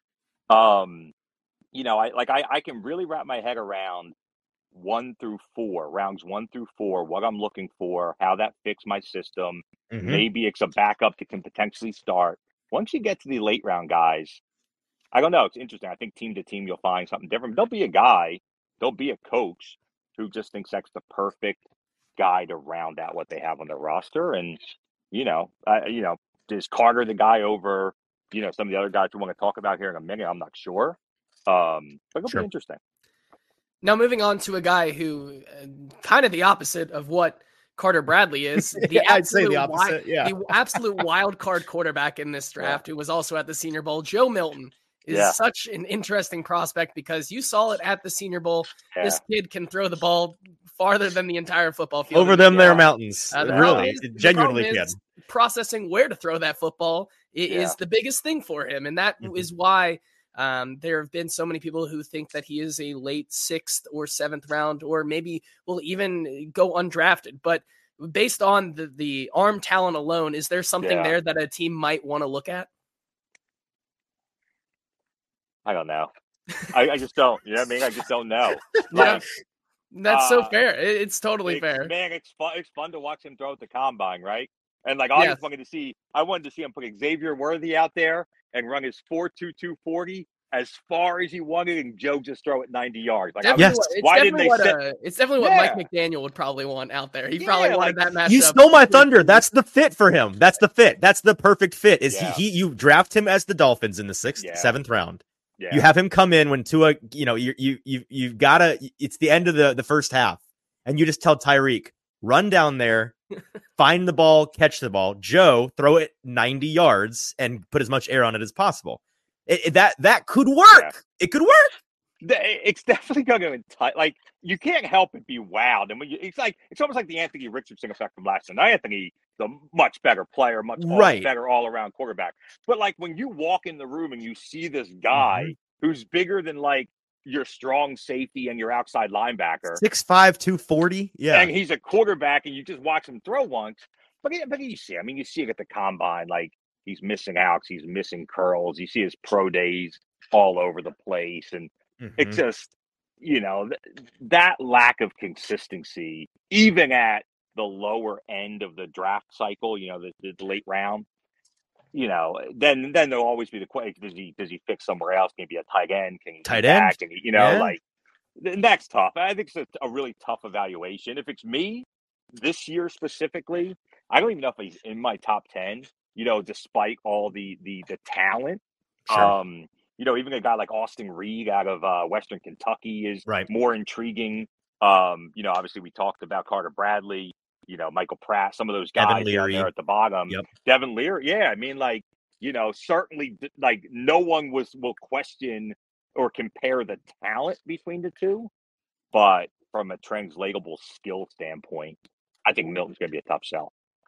Um, you know, I like I, I can really wrap my head around one through four, rounds one through four, what I'm looking for, how that fits my system. Mm-hmm. Maybe it's a backup that can potentially start. Once you get to the late round guys, I don't know. It's interesting. I think team to team, you'll find something different. There'll be a guy, there'll be a coach who just thinks that's the perfect guy to round out what they have on their roster. And, you know, uh, you know, is Carter the guy over, you know, some of the other guys we want to talk about here in a minute? I'm not sure. Um, but it'll sure. be interesting. Now, moving on to a guy who uh, kind of the opposite of what Carter Bradley is, the yeah, I'd say the opposite. Wild, yeah. the absolute wild card quarterback in this draft, yeah. who was also at the Senior Bowl, Joe Milton. Is yeah. such an interesting prospect because you saw it at the Senior Bowl. Yeah. This kid can throw the ball farther than the entire football field. Over them, yeah. there mountains. Uh, the really, is, it genuinely can. Processing where to throw that football yeah. is the biggest thing for him. And that mm-hmm. is why Um, there have been so many people who think that he is a late sixth or seventh round, or maybe will even go undrafted. But based on the, the arm talent alone, is there something Yeah. there that a team might want to look at? I don't know. I, I just don't. You know what I mean? I just don't know. Yeah, Like, that's so uh, fair. It, it's totally it's, fair. Man, it's fun. It's fun to watch him throw at the combine, right? And like, I Yes. just wanted to see. I wanted to see him put Xavier Worthy out there and run his four two two forty as far as he wanted, and Joe just throw it ninety yards. Like, I was, Definitely what, it's why didn't definitely they what set? uh, it's definitely what Yeah. Mike McDaniel would probably want out there. He Yeah, probably wanted like, that matchup. You stole my thunder. That's the fit for him. That's the fit. That's the perfect fit. Is Yeah. he, he? You draft him as the Dolphins in the sixth, Yeah. seventh round. Yeah. You have him come in when Tua, you know, you you you you've got to. It's the end of the the first half, and you just tell Tyreek, run down there, find the ball, catch the ball. Joe, throw it ninety yards and put as much air on it as possible. It, it, that that could work. Yeah. It could work. It's definitely going to entice. Like, you can't help but be wowed. And when you, it's like it's almost like the Anthony Richardson effect from last night. Anthony, the much better player, much all, Right. better all around quarterback. But like when you walk in the room and you see this guy mm-hmm. who's bigger than like your strong safety and your outside linebacker, six five, two forty, yeah, and he's a quarterback, and you just watch him throw once. But but you see, I mean, you see it at the combine, like he's missing outs, he's missing curls. You see his pro days all over the place, and mm-hmm. it's just, you know, th- that lack of consistency, even at the lower end of the draft cycle, you know, the, the late round, you know, then then there'll always be the question: Does he does he fix somewhere else? Can he be a tight end? Can he tight end? Back? Can he, you know, yeah. like that's tough. I think it's a, a really tough evaluation. If it's me this year specifically, I don't even know if he's in my top ten. You know, despite all the the the talent, sure. um, you know, even a guy like Austin Reed out of uh, Western Kentucky is right. more intriguing. Um, you know, obviously we talked about Carter Bradley. You know, Michael Pratt, some of those guys down there at the bottom. Yep. Devin Leary, yeah. I mean, like, you know, certainly, like, no one was will question or compare the talent between the two, but from a translatable skill standpoint, I think Milton's going to be a tough sell.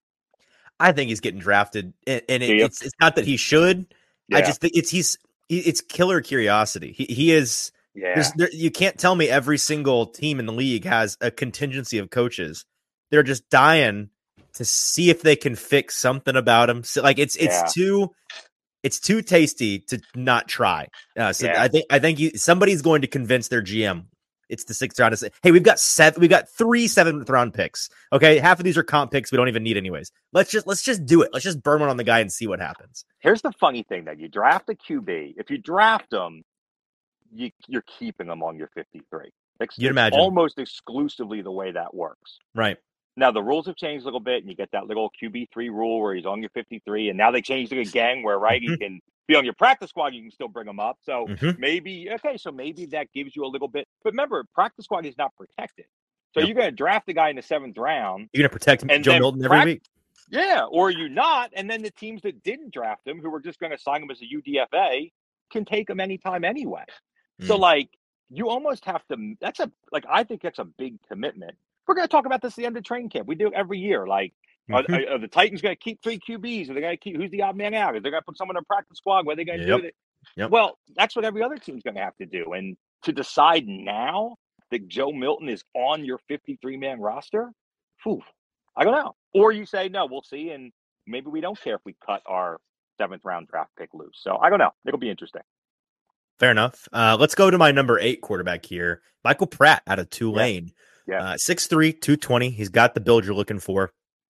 I think he's getting drafted, and, and it, it's it's not that he should. Yeah. I just think it's he's it's killer curiosity. He he is. Yeah. There, you can't tell me every single team in the league has a contingency of coaches. They're just dying to see if they can fix something about him. So, like it's it's yeah. too it's too tasty to not try. Uh, so yeah. I think I think you, somebody's going to convince their G M. It's the sixth round to say, hey, we've got seven, we got three seventh round picks. Okay, half of these are comp picks we don't even need anyways. Let's just let's just do it. Let's just burn one on the guy and see what happens. Here's the funny thing: that you draft a Q B. If you draft them, you, you're keeping them on your fifty-three. It's, You'd it's imagine almost exclusively the way that works. Right. Now, the rules have changed a little bit, and you get that little Q B three rule where he's on your fifty-three, and now they changed it again where, right, mm-hmm. he can be on your practice squad, you can still bring him up. So mm-hmm. maybe, okay, so maybe that gives you a little bit. But remember, practice squad is not protected. So yep. you're going to draft the guy in the seventh round. You're going to protect him, Joe Milton every pra- week. Yeah, or you not, and then the teams that didn't draft him, who were just going to sign him as a U D F A, can take him anytime anyway. Mm. So, like, you almost have to, that's a, like, I think that's a big commitment. We're going to talk about this at the end of training camp. We do it every year. Like, mm-hmm. are, are the Titans going to keep three Q Bs? Are they going to keep, who's the odd man out? Are they going to put someone in a practice squad? What are they going to yep. do? Yep. Well, that's what every other team's going to have to do. And to decide now that Joe Milton is on your fifty-three man roster, whew, I don't know. Or you say, no, we'll see. And maybe we don't care if we cut our seventh round draft pick loose. So I don't know. It'll be interesting. Fair enough. Uh, let's go to my number eight quarterback here, Michael Pratt out of Tulane. Yeah. Yeah. Uh, six three, two twenty. He's got the build you're looking for.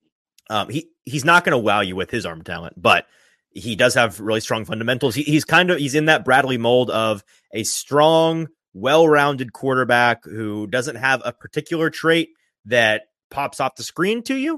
Um, he he's not going to wow you with his arm talent, but he does have really strong fundamentals. He, he's kind of he's in that Bradley mold of a strong, well-rounded quarterback who doesn't have a particular trait that pops off the screen to you,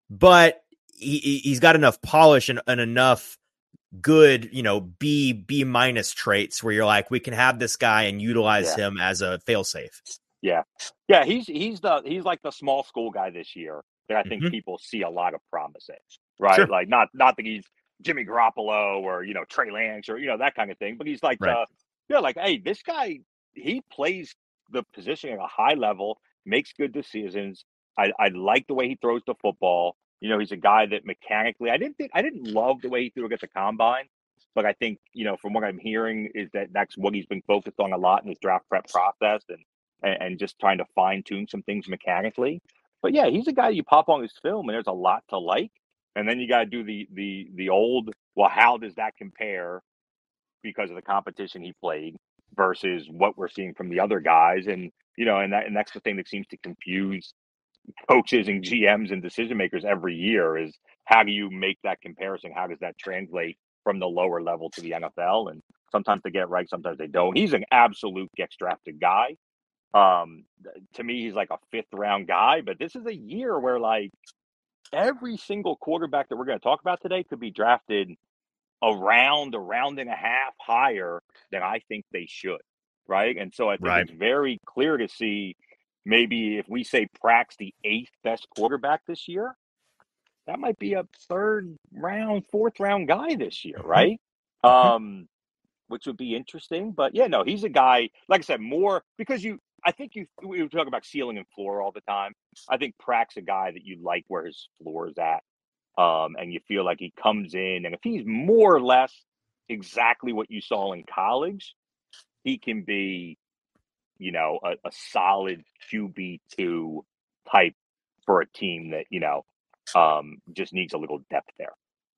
but he, he's got enough polish and, and enough good, you know, B B minus traits where you're like, we can have this guy and utilize yeah. him as a fail-safe. Yeah. Yeah. He's, he's the, he's like the small school guy this year that I think mm-hmm. people see a lot of promise in, right? Sure. Like not, not that he's Jimmy Garoppolo or, you know, Trey Lance or, you know, that kind of thing, but he's like, right. uh, yeah, like, hey, this guy, he plays the position at a high level, makes good decisions. I, I like the way he throws the football. You know, he's a guy that mechanically, I didn't think, I didn't love the way he threw against the combine. but I think, you know, from what I'm hearing is that that's what he's been focused on a lot in his draft prep process and, and, and just trying to fine tune some things mechanically. But yeah, he's a guy you pop on his film and there's a lot to like. And then you got to do the, the, the old, well, how does that compare because of the competition he played versus what we're seeing from the other guys? And, you know, and that, and that's the thing that seems to confuse coaches and G Ms and decision makers every year is how do you make that comparison? How does that translate from the lower level to the N F L? And sometimes they get it right, sometimes they don't. He's an absolute gets drafted guy. Um, to me, he's like a fifth round guy, but this is a year where like every single quarterback that we're going to talk about today could be drafted a round, a round and a half higher than I think they should. Right. And so I think Right. it's very clear to see maybe if we say Pratt's the eighth best quarterback this year, that might be a third round, fourth round guy this year. Right. Mhm. Um, which would be interesting. But yeah, no, he's a guy, like I said, more because you, I think you, we talk about ceiling and floor all the time. I think Pratt's a guy that you like where his floor is at. Um, and you feel like he comes in, and if he's more or less exactly what you saw in college, he can be, you know, a, a solid Q B two type for a team that, you know, um, just needs a little depth there.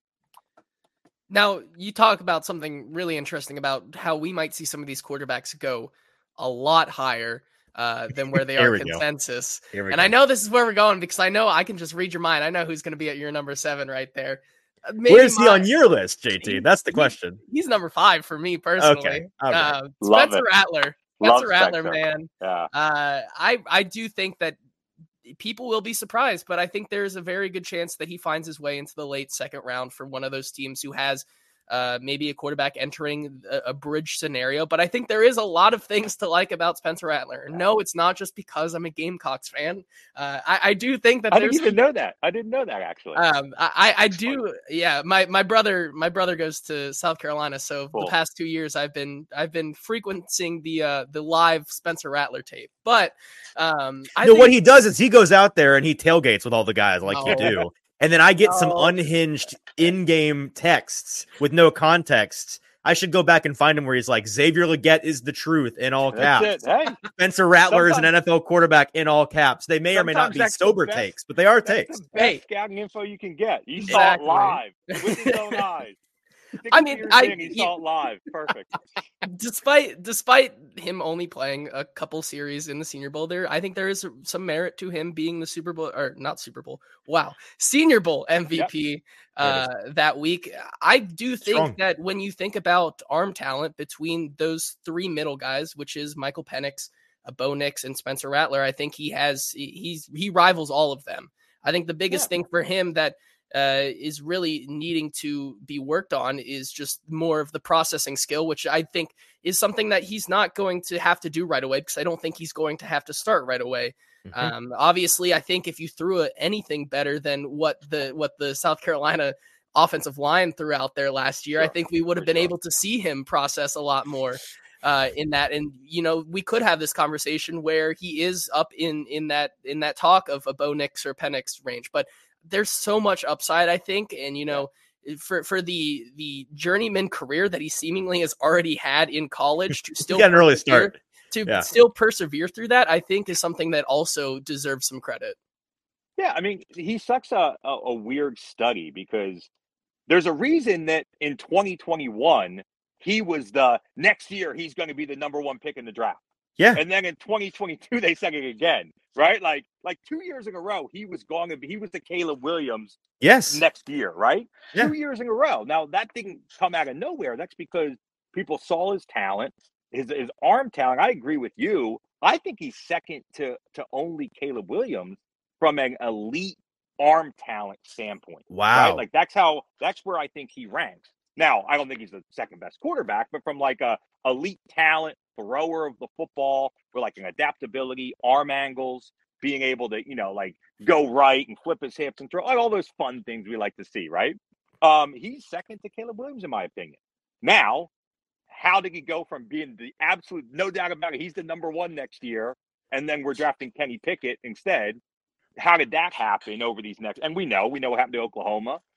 Now, you talk about something really interesting about how we might see some of these quarterbacks go a lot higher uh, than where they Here are we go. consensus. Here we And go. I know this is where we're going because I know I can just read your mind. I know who's going to be at your number seven right there. Uh, maybe Where's he my- on your list, J T? he- That's the he- question. He's number five for me personally. Okay. All right. Uh, Love Spencer it. Rattler. Love Spencer Rattler, Spencer. man. Yeah. Uh, I I do think that people will be surprised, but I think there's a very good chance that he finds his way into the late second round for one of those teams who has uh, maybe a quarterback entering a, a bridge scenario. But I think there is a lot of things to like about Spencer Rattler. No, it's not just because I'm a Gamecocks fan. Uh, I, I do think that I there's didn't even know that. I didn't know that actually. um, I, I do. Yeah. My, my brother, my brother goes to South Carolina. So Cool. the past two years I've been, I've been frequenting the, uh, the live Spencer Rattler tape, but, um, I no, think, what he does is he goes out there and he tailgates with all the guys like you No. do. And then I get some No. unhinged in-game texts with no context. I should go back and find him where he's like, Xavier Legette is the truth in all caps. That's it. Hey, Spencer Rattler is an Sometimes- N F L quarterback in all caps. They may or may not Sometimes be that's the sober best- takes, but they are that's takes. the best Hey. scouting info you can get. You Exactly. saw it live with his own eyes. Stick I it to mean, your I- thing, he you- saw it live. Perfect. despite, despite him only playing a couple series in the Senior Bowl there, I think there is some merit to him being the Super Bowl or not Super Bowl. Wow. Senior Bowl M V P uh, that week. I do think Strong. that when you think about arm talent between those three middle guys, which is Michael Penix, uh, Bo Nix, and Spencer Rattler, I think he has, he- he's, he rivals all of them. I think the biggest Yeah. thing for him that uh, is really needing to be worked on is just more of the processing skill, which I think is something that he's not going to have to do right away because I don't think he's going to have to start right away. Mhm. Um, obviously, I think if you threw a, anything better than what the what the South Carolina offensive line threw out there last year, I Sure. think we would have For been sure. able to see him process a lot more uh, in that. And you know, we could have this conversation where he is up in in that in that talk of a Bo Nix or Penix range, but there's so much upside, I think, and you know. For for the the journeyman career that he seemingly has already had in college to still got an early persevere- start. to Yeah. still persevere through that, I think is something that also deserves some credit. Yeah, I mean, he's such a, a, a weird study because there's a reason that in twenty twenty-one, he was the next year he's going to be the number one pick in the draft. Yeah. And then in twenty twenty-two, they said it again, right? Like, like two years in a row, he was going to be, he was the Caleb Williams Yes. next year, right? Yeah. Two years in a row. Now that didn't come out of nowhere. That's because people saw his talent, his his arm talent. I agree with you. I think he's second to to only Caleb Williams from an elite arm talent standpoint. Wow. Right? Like that's how that's where I think he ranks. Now, I don't think he's the second best quarterback, but from like a elite talent, thrower of the football, for like an adaptability, arm angles, being able to, you know, like go right and flip his hips and throw, like all those fun things we like to see, right? Um, he's second to Caleb Williams, in my opinion. Now, how did he go from being the absolute, no doubt about it, he's the number one next year, and then we're drafting Kenny Pickett instead? How did that happen over these next? And we know, we know what happened to Oklahoma.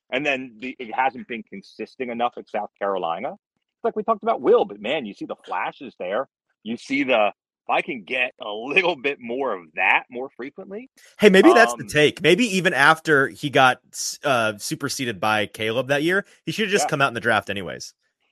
And then the, it hasn't been consistent enough at South Carolina. It's like we talked about Will, but man, you see the flashes there. You see the, if I can get a little bit more of that more frequently. Hey, maybe that's um, the take. Maybe even after he got uh, superseded by Caleb that year, he should have just yeah. come out in the draft anyways.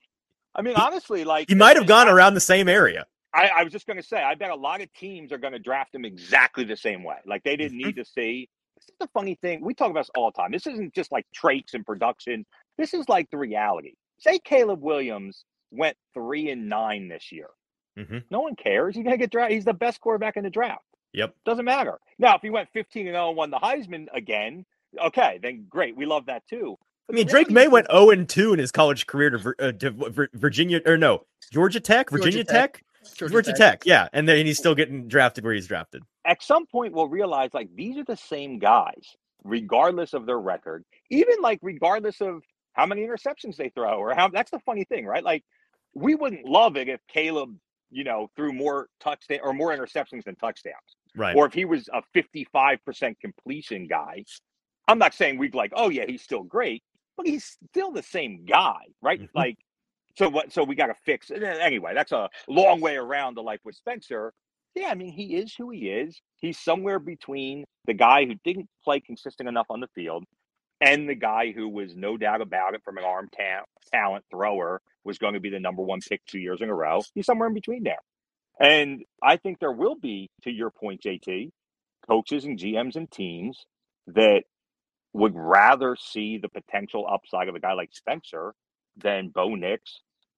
I mean, he, honestly, like he might have gone around the same area. I, I was just going to say, I bet a lot of teams are going to draft him exactly the same way. Like they didn't need to see. This is the funny thing. We talk about this all the time. This isn't just like traits and production. This is like the reality. Say Caleb Williams went three and nine this year. Mm-hmm. No one cares. He's going to get drafted. He's the best quarterback in the draft. Yep. Doesn't matter. Now, if he went fifteen and oh and won the Heisman again, okay, then great. We love that too. But I mean, Drake May went oh and two in his college career to, uh, to Virginia, or no, Georgia Tech, Virginia Georgia Tech, Tech? Georgia, Georgia Tech. Tech. Yeah. And then he's still getting drafted where he's drafted. At some point, we'll realize like these are the same guys, regardless of their record, even like regardless of how many interceptions they throw or how. That's the funny thing, right? Like we wouldn't love it if Caleb, you know, threw more touchdowns or more interceptions than touchdowns. Right. Or if he was a fifty-five percent completion guy. I'm not saying we'd like, oh, yeah, he's still great, but he's still the same guy, right? Mm-hmm. Like, so what? So we got to fix it. Anyway, that's a long way around to like with Spencer. Yeah, I mean, he is who he is. He's somewhere between the guy who didn't play consistent enough on the field and the guy who was no doubt about it from an arm ta- talent thrower was going to be the number one pick two years in a row. He's somewhere in between there. And I think there will be, to your point, J T, coaches and G Ms and teams that would rather see the potential upside of a guy like Spencer than Bo Nix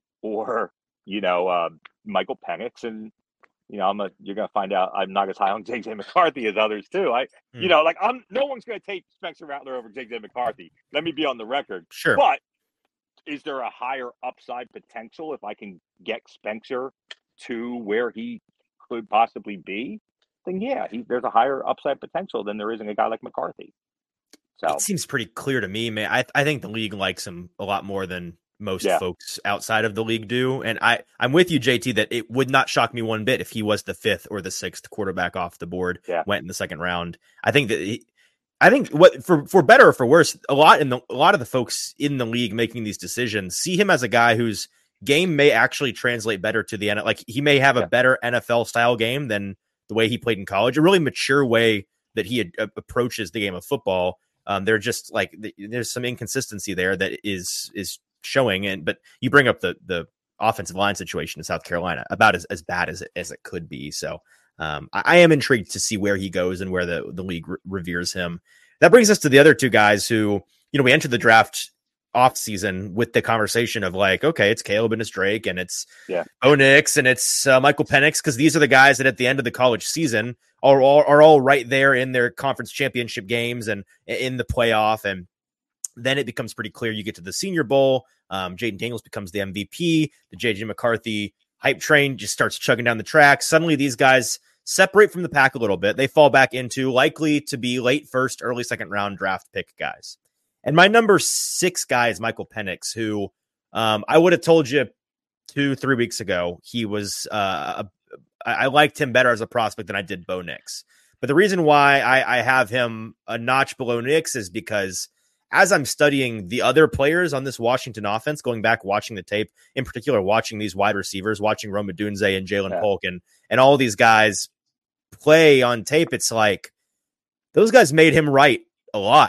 or, you know, uh, Michael Penix. And, you know, I'm a, you're going to find out I'm not as high on J J McCarthy as others too. I, mm. you know, like I'm, no one's going to take Spencer Rattler over J J McCarthy. Let me be on the record. Sure. But is there a higher upside potential if I can get Spencer to where he could possibly be? Then yeah, he, there's a higher upside potential than there is in a guy like McCarthy. So it seems pretty clear to me, man. I I think the league likes him a lot more than most yeah. folks outside of the league do. And I, I'm with you, J T, that it would not shock me one bit if he was the fifth or the sixth quarterback off the board, yeah. went in the second round. I think that he, I think what for, for better or for worse, a lot in the, a lot of the folks in the league making these decisions see him as a guy whose game may actually translate better to the N F L. Like he may have a yeah. better N F L style game than the way he played in college, a really mature way that he had, uh, approaches the game of football. Um, they're just like, there's some inconsistency there that is, is showing. And, but you bring up the, the offensive line situation in South Carolina, about as, as bad as it, as it could be. So um, I, I am intrigued to see where he goes and where the, the league re- reveres him. That brings us to the other two guys who, you know, we entered the draft off season with the conversation of like, okay, it's Caleb and it's Drake and it's yeah. Bo Nix and it's uh, Michael Penix. Cause these are the guys that at the end of the college season are all, are all right there in their conference championship games and in the playoff. And then it becomes pretty clear. You get to the Senior Bowl. Um, Jaden Daniels becomes the M V P. The J J McCarthy hype train just starts chugging down the track. Suddenly these guys separate from the pack a little bit. They fall back into likely to be late first, early second round draft pick guys. And my number six guy is Michael Penix, who um, I would have told you two, three weeks ago, he was, uh, a, I liked him better as a prospect than I did Bo Nix. But the reason why I, I have him a notch below Nix is because as I'm studying the other players on this Washington offense, going back, watching the tape, in particular, watching these wide receivers, watching Rome Odunze and Jalen yeah. Polk and, and all these guys play on tape, it's like those guys made him right a lot.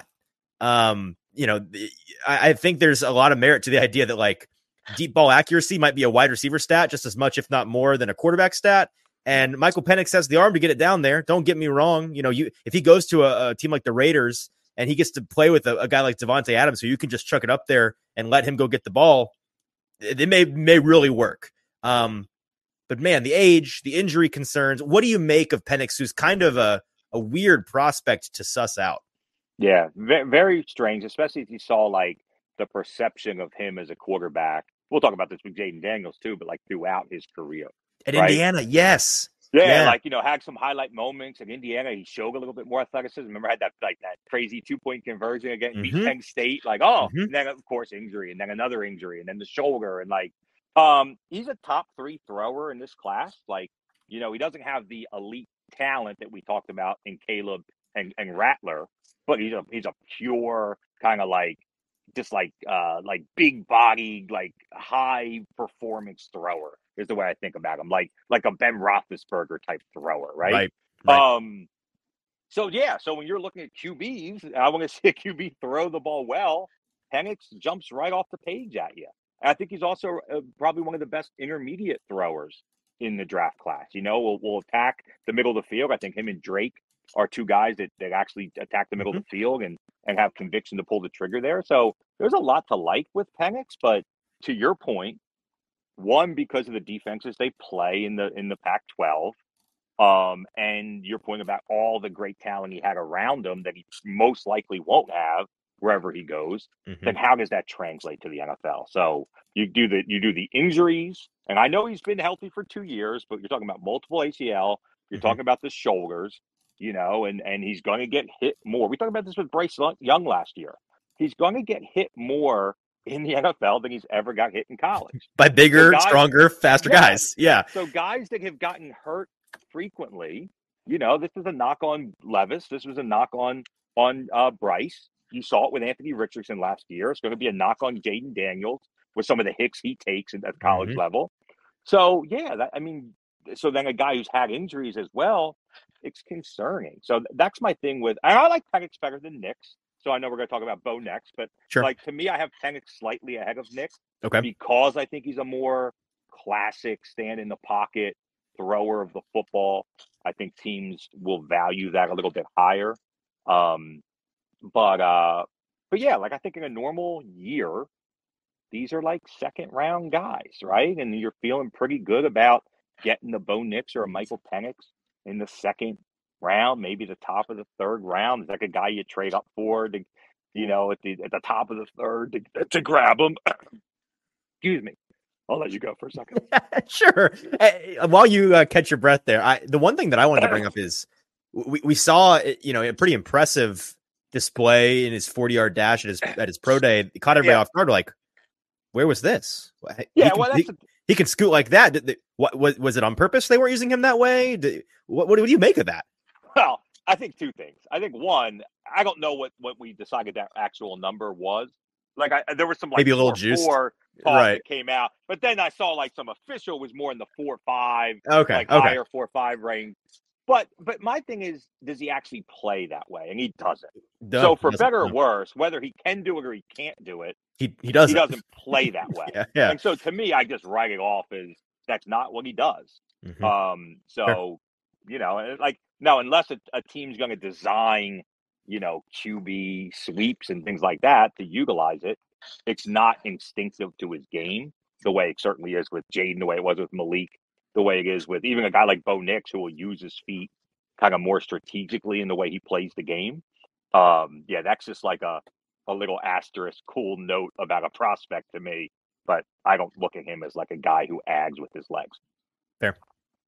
Um, you know, I, I think there's a lot of merit to the idea that like deep ball accuracy might be a wide receiver stat just as much, if not more, than a quarterback stat. And Michael Penix has the arm to get it down there. Don't get me wrong. You know, you if he goes to a, a team like the Raiders and he gets to play with a, a guy like Devontae Adams, who you can just chuck it up there and let him go get the ball, it, it may may really work. Um, but man, the age, the injury concerns. What do you make of Penix, who's kind of a a weird prospect to suss out? Yeah, very strange, especially if you saw like the perception of him as a quarterback. We'll talk about this with Jaden Daniels too, but like throughout his career. At right? Indiana, yes. Yeah, yeah, like, you know, had some highlight moments in Indiana. He showed a little bit more athleticism. Remember, had that like that crazy two-point conversion against mm-hmm. Penn State. Like, oh, mm-hmm. and then, of course, injury, and then another injury, and then the shoulder. And, like, um, he's a top three thrower in this class. Like, you know, he doesn't have the elite talent that we talked about in Caleb and, and Rattler, but he's a he's a pure kind of like this like uh like big body, like high performance thrower is the way I think about him, like like a Ben Roethlisberger type thrower, right? Right. Right. Um. So yeah, so when you're looking at Q Bs, I want to see a Q B throw the ball well. Penix jumps right off the page at you. And I think he's also uh, probably one of the best intermediate throwers in the draft class. You know, we'll, we'll attack the middle of the field. I think him and Drake are two guys that, that actually attack the middle Mhm. of the field and and have conviction to pull the trigger there. So there's a lot to like with Penix, but to your point, one, because of the defenses they play in the in the Pac twelve, um, and your point about all the great talent he had around him that he most likely won't have wherever he goes, Mhm. then how does that translate to the N F L? So you do the you do the injuries, and I know he's been healthy for two years, but you're talking about multiple A C L, you're Mhm. talking about the shoulders, you know, and and he's going to get hit more. We talked about this with Bryce Young last year. He's going to get hit more in the N F L than he's ever got hit in college. By So bigger, guys, stronger, faster yes. guys. Yeah. So guys that have gotten hurt frequently, you know, this is a knock on Levis. This was a knock on on uh, Bryce. You saw it with Anthony Richardson last year. It's going to be a knock on Jaden Daniels with some of the hits he takes at the college Mhm. level. So yeah, that, I mean, so then a guy who's had injuries as well, it's concerning. So that's my thing with. And I like Penix better than Nix. So I know we're going to talk about Bo next, but Sure. like to me, I have Penix slightly ahead of Nix Okay. because I think he's a more classic stand in the pocket thrower of the football. I think teams will value that a little bit higher. Um, but uh, but yeah, like I think in a normal year, these are like second round guys, right? And you're feeling pretty good about getting the Bo Nix or a Michael Penix in the second round, maybe the top of the third round. Is like a guy you trade up for, to, you know, at the at the top of the third to, to grab him. Excuse me. I'll let you go for a second. Sure. Hey, while you uh, catch your breath there, I the one thing that I wanted to bring up is we, we saw, you know, a pretty impressive display in his forty yard dash at his at his pro day. It caught everybody Yeah. off guard. Like, where was this? Yeah, he can, well, that's he, a, he can scoot like that. Did they, what was was it on purpose? They weren't using him that way. Did, what, what do you make of that? well. I think two things. I think one, I don't know what what we decided that actual number was. Like, I, there was some like Maybe a little four, juiced, four talk right? that came out, but then I saw like some official was more in the four five, Okay, like okay. higher four five range. But but my thing is, does he actually play that way? And he doesn't. No, So he for doesn't, better or no. worse, whether he can do it or he can't do it, he he doesn't. he doesn't play that way. yeah, yeah. And so to me, I just write it off as that's not what he does. Mm-hmm. Um, so Sure. you know, and like now, unless a, a team's going to design, you know, Q B sweeps and things like that to utilize it, it's not instinctive to his game the way it certainly is with Jaden, the way it was with Malik, the way it is with even a guy like Bo Nix who will use his feet kind of more strategically in the way he plays the game. Um, yeah, that's just like a a little asterisk, cool note about a prospect to me, but I don't look at him as like a guy who ags with his legs. Fair.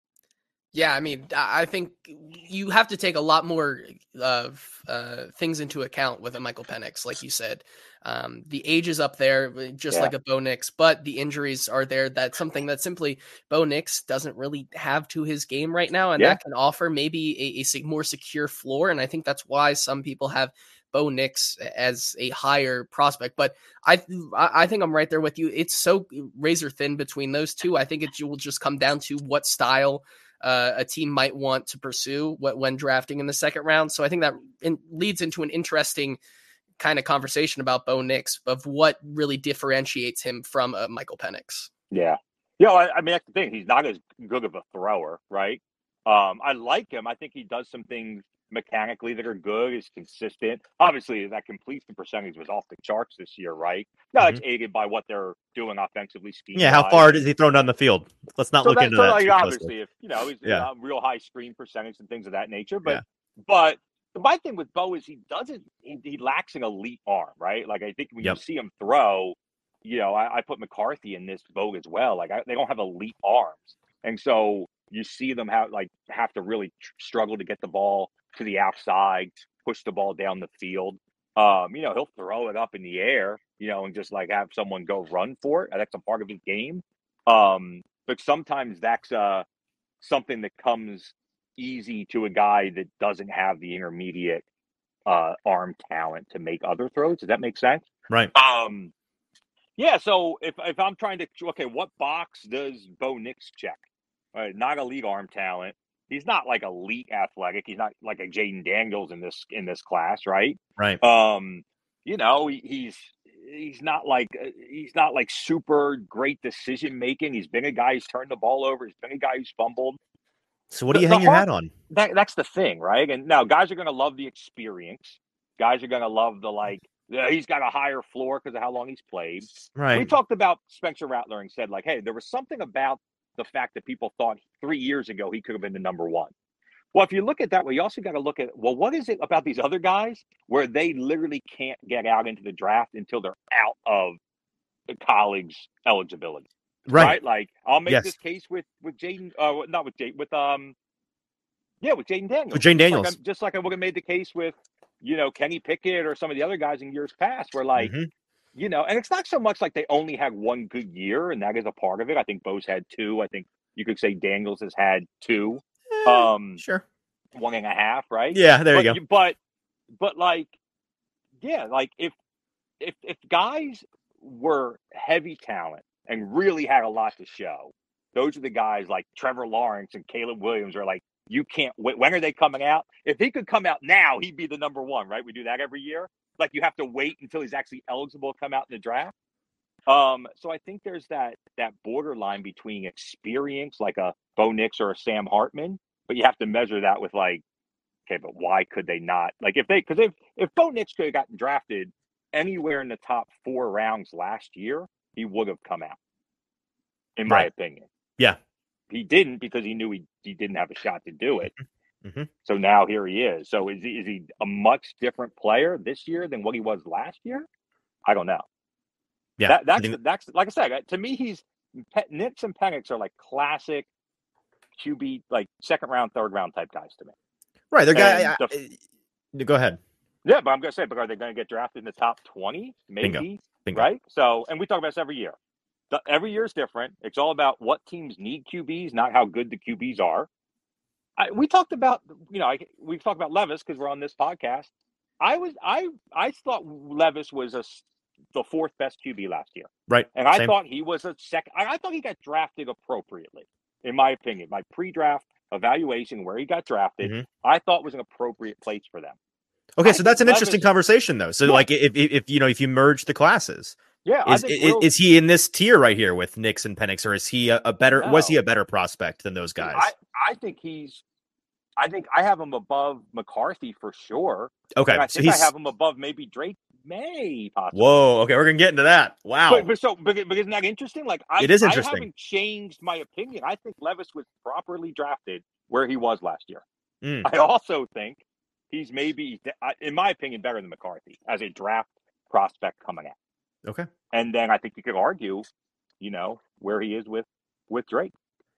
Yeah, I mean, I think you have to take a lot more of uh, things into account with a Michael Penix, like you said. Um, the age is up there, just Yeah. like a Bo Nix, but the injuries are there. That's something that simply Bo Nix doesn't really have to his game right now, and Yeah. that can offer maybe a, a more secure floor. And I think that's why some people have Bo Nix as a higher prospect. But I, I think I'm right there with you. It's so razor thin between those two. I think it will just come down to what style Uh, a team might want to pursue when drafting in the second round. So I think that in, leads into an interesting kind of conversation about Bo Nix of what really differentiates him from uh, Michael Penix. Yeah. Yeah. I, I mean, that's the thing. He's not as good of a thrower, right? Um, I like him. I think he does some things mechanically that are good. He's consistent. Obviously, that completion percentage was off the charts this year, right? No, Mhm. it's aided by what they're doing offensively. Scheme Yeah, how far does he throw down the field? Let's not so look that, into so that like too obviously, closely. if you know he's Yeah. a real high screen percentage and things of that nature, but Yeah. but my thing with Bo is he doesn't he, he lacks an elite arm, right? Like I think when Yep. you see him throw, you know, I, I put McCarthy in this boat as well. Like I, they don't have elite arms, and so you see them have like have to really tr- struggle to get the ball to the outside, push the ball down the field. Um, you know, he'll throw it up in the air, you know, and just like have someone go run for it. That's a part of his game. Um, but sometimes that's uh something that comes easy to a guy that doesn't have the intermediate uh, arm talent to make other throws. Does that make sense? Right. Um, yeah. So if if I'm trying to, okay, what box does Bo Nix check? Right, not elite arm talent. He's not like elite athletic. He's not like a Jaden Daniels in this in this class, right? Right. Um, you know, he, he's he's not like he's not like super great decision making. He's been a guy who's turned the ball over. He's been a guy who's fumbled. So what do you the, hang the your hard, hat on? That, that's the thing, right? And now guys are going to love the experience. Guys are going to love the like. Yeah, he's got a higher floor because of how long he's played. Right. We talked about Spencer Rattler and said like, hey, there was something about the fact that people thought three years ago he could have been the number one. Well, if you look at that way, you also got to look at, well, what is it about these other guys where they literally can't get out into the draft until they're out of the college eligibility? Right. right? Like, I'll make yes. this case with, with Jaden, uh, not with Jaden, with, um, yeah, with Jaden Daniels. With Jaden Daniels. Just like, just like I would have made the case with, you know, Kenny Pickett or some of the other guys in years past where like, mm-hmm. You know, and it's not so much like they only had one good year, and that is a part of it. I think Bo's had two. I think you could say Daniels has had two. Eh, um, sure. One and a half, right? Yeah, there but, you go. But, but like, yeah, like if if if guys were heavy talent and really had a lot to show, those are the guys like Trevor Lawrence and Caleb Williams are like, you can't wait. When are they coming out? If he could come out now, he'd be the number one, right? We do that every year. Like you have to wait until he's actually eligible to come out in the draft. Um, so I think there's that that borderline between experience, like a Bo Nix or a Sam Hartman, but you have to measure that with like, okay, but why could they not? Like if they, because if if Bo Nix could have gotten drafted anywhere in the top four rounds last year, he would have come out, in my right. opinion. Yeah, he didn't because he knew he he didn't have a shot to do it. Mm-hmm. So now here he is. So is he, is he a much different player this year than what he was last year? I don't know. Yeah, that, that's think... that's like I said. To me, he's Nix and Penix are like classic Q B, like second round, third round type guys to me. Right, they're guy. The, I, go ahead. Yeah, but I'm gonna say, but are they going to get drafted in the top twenty? Maybe. Bingo. Bingo. Right. So, and we talk about this every year. The, every year is different. It's all about what teams need Q Bs, not how good the Q Bs are. I, we talked about, you know, I, we talked about Levis because we're on this podcast. I was, I, I thought Levis was a, the fourth best Q B last year. Right. And I Same. thought he was a second. I, I thought he got drafted appropriately, in my opinion. My pre-draft evaluation where he got drafted, mm-hmm. I thought was an appropriate place for them. Okay, I so that's an Levis, interesting conversation, though. So, yeah. like, if, if if you know, if you merge the classes, yeah, is I think is, Will, is he in this tier right here with Nix and Penix, or is he a, a better? No. Was he a better prospect than those guys? I, I think he's. I think I have him above McCarthy for sure. Okay, and I so think he's, I have him above maybe Drake May. Possibly. Whoa. Okay, we're gonna get into that. Wow. But, but so, but, but isn't that interesting? Like, I, it is interesting. I haven't changed my opinion. I think Levis was properly drafted where he was last year. Mm. I also think he's maybe, in my opinion, better than McCarthy as a draft prospect coming out. Okay. And then I think you could argue, you know, where he is with with Drake.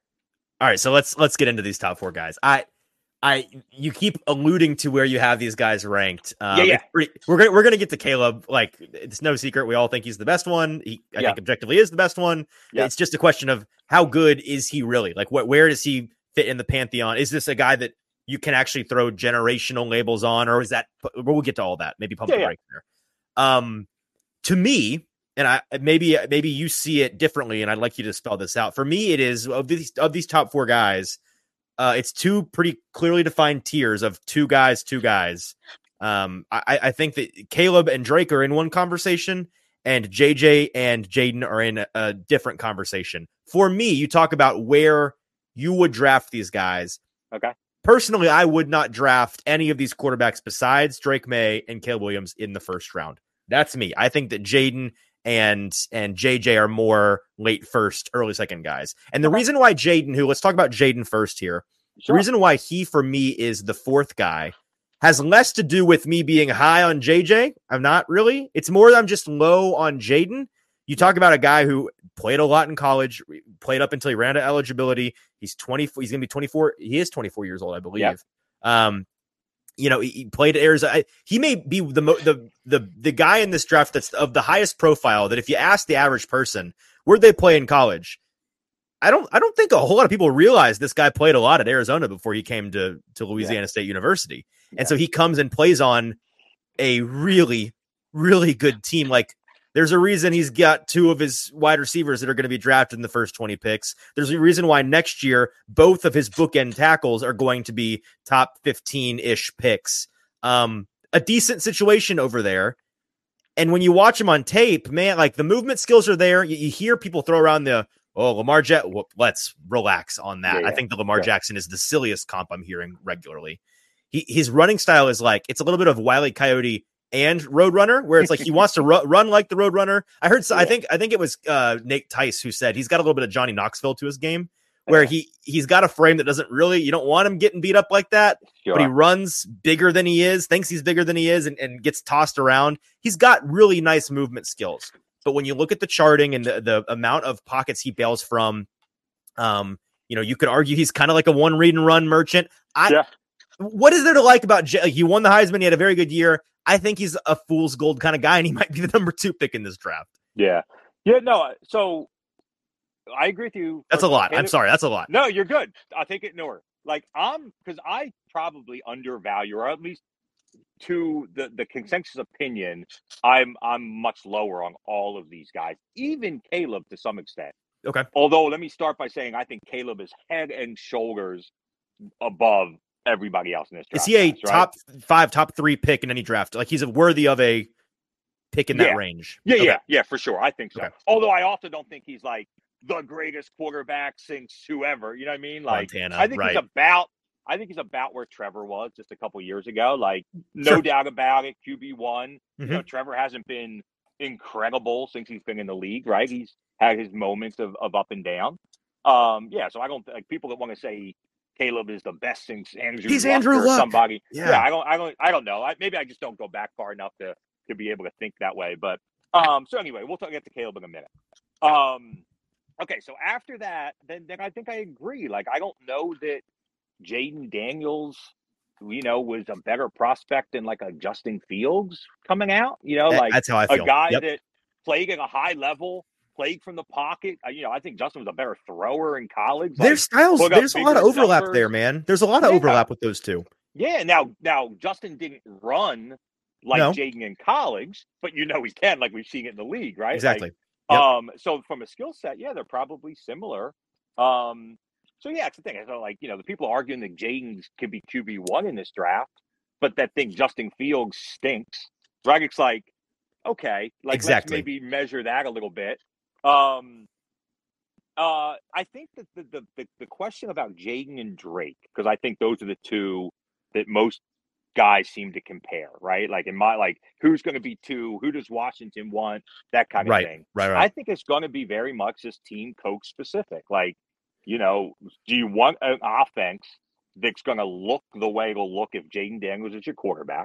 All right, so let's let's get into these top four guys. I. I you keep alluding to where you have these guys ranked. Um, yeah, yeah. Pretty, we're gonna we're gonna get to Caleb. Like, it's no secret we all think he's the best one. He, I yeah. think objectively is the best one. Yeah. It's just a question of how good is he really? Like, what where does he fit in the pantheon? Is this a guy that you can actually throw generational labels on, or is that? We'll get to all that. Maybe pump yeah, the yeah. brakes there. Um, to me, and I maybe maybe you see it differently, and I'd like you to spell this out. For me, it is of these of these top four guys. Uh, it's two pretty clearly defined tiers of two guys, two guys. Um, I, I think that Caleb and Drake are in one conversation, and J J and Jaden are in a, a different conversation. For me, you talk about where you would draft these guys. Okay. Personally, I would not draft any of these quarterbacks besides Drake May and Caleb Williams in the first round. That's me. I think that Jaden and and J J are more late first, early second guys. And the okay. reason why Jaden, who let's talk about Jaden first here. Sure. The reason why he, for me, is the fourth guy has less to do with me being high on J J. I'm not really. It's more that I'm just low on Jaden. You talk about a guy who played a lot in college, played up until he ran to eligibility. He's twenty. He's going to be twenty-four. He is twenty-four years old, I believe. Yep. Um, you know, he, he played at Arizona. He may be the the the the guy in this draft that's of the highest profile. That if you ask the average person, where'd they play in college? I don't I don't think a whole lot of people realize this guy played a lot at Arizona before he came to, to Louisiana yeah. State University. And yeah. so he comes and plays on a really, really good team like There's a reason he's got two of his wide receivers that are going to be drafted in the first twenty picks. There's a reason why next year, both of his bookend tackles are going to be top fifteen-ish picks. Um, a decent situation over there. And when you watch him on tape, man, like the movement skills are there. You, you hear people throw around the, oh, Lamar Jackson. Well, let's relax on that. Yeah, yeah. I think the Lamar yeah. Jackson is the silliest comp I'm hearing regularly. He, his running style is like, it's a little bit of Wile E. Coyote and Roadrunner, where it's like he wants to ru- run like the Roadrunner. I heard, yeah. I think, I think it was uh, Nate Tice who said he's got a little bit of Johnny Knoxville to his game, where he he's got a frame that doesn't really, you don't want him getting beat up like that, sure. but he runs bigger than he is, thinks he's bigger than he is, and, and gets tossed around. He's got really nice movement skills, but when you look at the charting and the, the amount of pockets he bails from, um, you know, you could argue he's kind of like a one read and run merchant. I, yeah. What is there to like about Jay? Like, he won the Heisman. He had a very good year. I think he's a fool's gold kind of guy, and he might be the number two pick in this draft. Yeah. Yeah, no, so I agree with you. That's a lot. I'm sorry. That's a lot. No, you're good. I'll take it in order. Like, I'm, because I probably undervalue, or at least to the, the consensus opinion, I'm I'm much lower on all of these guys, even Caleb to some extent. Okay. Although, let me start by saying I think Caleb is head and shoulders above everybody else in this draft. Is he a class, top right? five, top three pick in any draft? Like, he's a worthy of a pick in that yeah. range. Yeah, okay. yeah, yeah, for sure. I think so. Okay. Although I also don't think he's like the greatest quarterback since whoever. You know what I mean? Like, Montana, I think right. he's about. I think he's about where Trevor was just a couple years ago. Like, no sure. doubt about it. Q B one. Mm-hmm. You know, Trevor hasn't been incredible since he's been in the league, right? He's had his moments of, of up and down. Um, yeah, so I don't like people that want to say Caleb is the best since Andrew He's Luck Andrew or Luck. somebody. Yeah. yeah, I don't, I don't, I don't know. I, maybe I just don't go back far enough to to be able to think that way. But um, so anyway, we'll talk, get to Caleb in a minute. Um, okay, so after that, then then I think I agree. Like, I don't know that Jayden Daniels, you know, was a better prospect than like a Justin Fields coming out. You know, like that's how I feel. A guy yep. that played at a high level. Played from the pocket. You know, I think Justin was a better thrower in college. Their like, styles, there's a lot of overlap numbers. there, man. There's a lot of yeah. overlap with those two. Yeah. Now, now Justin didn't run like no. Jayden in college, but you know he can, like we've seen it in the league, right? Exactly. Like, yep. Um. So from a skill set, yeah, they're probably similar. Um. So yeah, it's the thing. So like, you know, the people arguing that Jayden could be Q B one in this draft, but that think Justin Fields stinks. Right? It's like, okay, like exactly. let's maybe measure that a little bit. Um, uh, I think that the, the, the, the question about Jayden and Drake, because I think those are the two that most guys seem to compare, right? Like in my, like, who's going to be two? Who does Washington want? That kind of right, thing. Right, right. I think it's going to be very much this team coach specific. Like, you know, do you want an offense that's going to look the way it'll look if Jayden Daniels is your quarterback?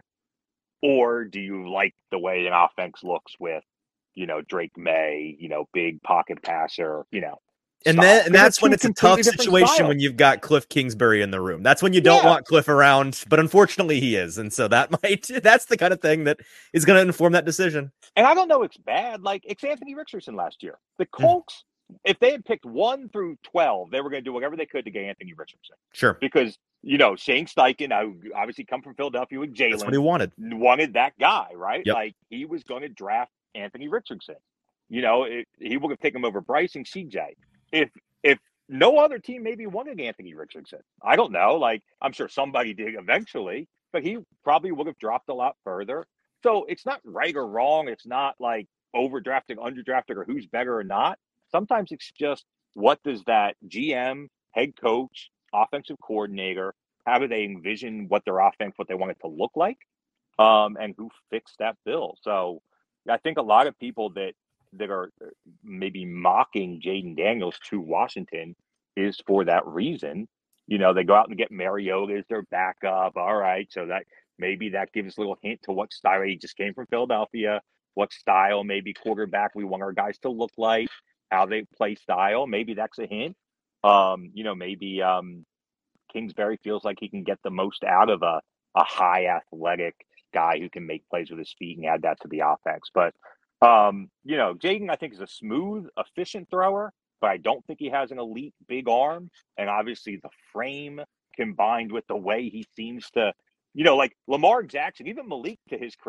Or do you like the way an offense looks with, you know, Drake May, you know, big pocket passer, you know. And then and that's when it's a tough situation style. When you've got Cliff Kingsbury in the room. That's when you don't yeah. want Cliff around, but unfortunately he is. And so that might that's the kind of thing that is going to inform that decision. And I don't know it's bad. Like, it's Anthony Richardson last year. The Colts, mm. if they had picked one through twelve, they were going to do whatever they could to get Anthony Richardson. Sure. Because, you know, Shane Steichen, who obviously come from Philadelphia with Jalen. That's what he wanted. Wanted that guy, right? Yep. Like, he was going to draft Anthony Richardson. You know, it, he would have taken him over Bryce and C J. If if no other team maybe wanted Anthony Richardson, I don't know. Like, I'm sure somebody did eventually, but he probably would have dropped a lot further. So it's not right or wrong. It's not like overdrafting, underdrafting, or who's better or not. Sometimes it's just, what does that G M, head coach, offensive coordinator, how do they envision what their offense, what they want it to look like, um, and who fits that bill? So I think a lot of people that that are maybe mocking Jayden Daniels to Washington is for that reason. You know, they go out and get Mariota as their backup. All right, so that maybe that gives a little hint to what style. He just came from Philadelphia. What style, maybe quarterback we want our guys to look like, how they play style. Maybe that's a hint. Um, you know, maybe um, Kingsbury feels like he can get the most out of a, a high athletic guy who can make plays with his feet and add that to the offense. But Um, you know, Jayden, I think, is a smooth, efficient thrower, but I don't think he has an elite big arm. And obviously the frame combined with the way he seems to, you know, like Lamar Jackson, even Malik, to his credit,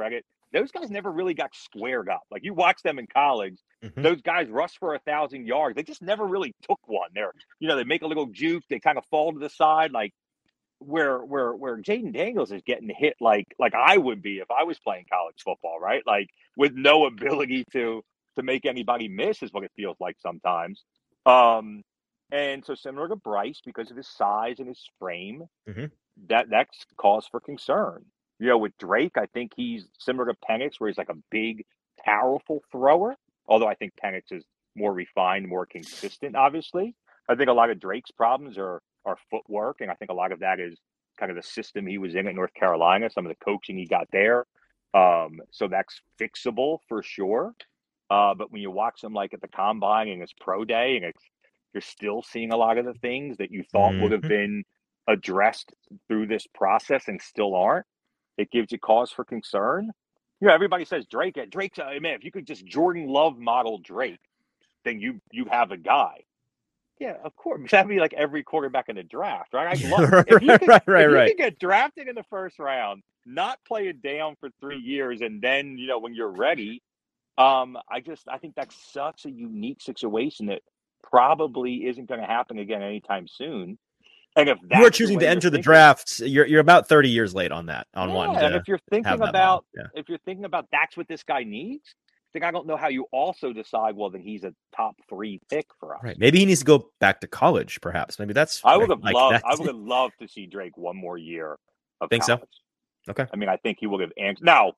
those guys never really got squared up. Like you watch them in college, mm-hmm. those guys rush for a thousand yards. They just never really took one. They're, you know, they make a little juke. They kind of fall to the side. Like where, where, where Jayden Daniels is getting hit like, like I would be if I was playing college football, right? Like with no ability to, to make anybody miss is what it feels like sometimes. Um, and so similar to Bryce, because of his size and his frame, mm-hmm. that that's cause for concern. You know, with Drake, I think he's similar to Penix, where he's like a big, powerful thrower. Although I think Penix is more refined, more consistent, obviously. I think a lot of Drake's problems are, are footwork, and I think a lot of that is kind of the system he was in at North Carolina, some of the coaching he got there. Um, so that's fixable for sure. Uh, but when you watch him like at the combine and his pro day, and it's, you're still seeing a lot of the things that you thought mm-hmm. would have been addressed through this process and still aren't, it gives you cause for concern. You know, everybody says Drake. Drake's, I mean, if you could just Jordan Love model Drake, then you you have a guy. Yeah, of course. That'd be like every quarterback in the draft, right? I'd love right, if you could, right, right, if you right. could get drafted in the first round, not play it down for three years, and then, you know, when you're ready, um, I just I think that's such a unique situation that probably isn't going to happen again anytime soon. And if you are choosing to enter the draft, you're you're about thirty years late on that. On yeah, one, and if you're thinking about yeah. if you're thinking about that's what this guy needs, then I don't know how you also decide. Well, then he's a top three pick for us. Right? Maybe he needs to go back to college. Perhaps. Maybe that's. I would have like loved. that. I would have loved to see Drake one more year of think college. So. Okay. I mean, I think he would have answered. Now,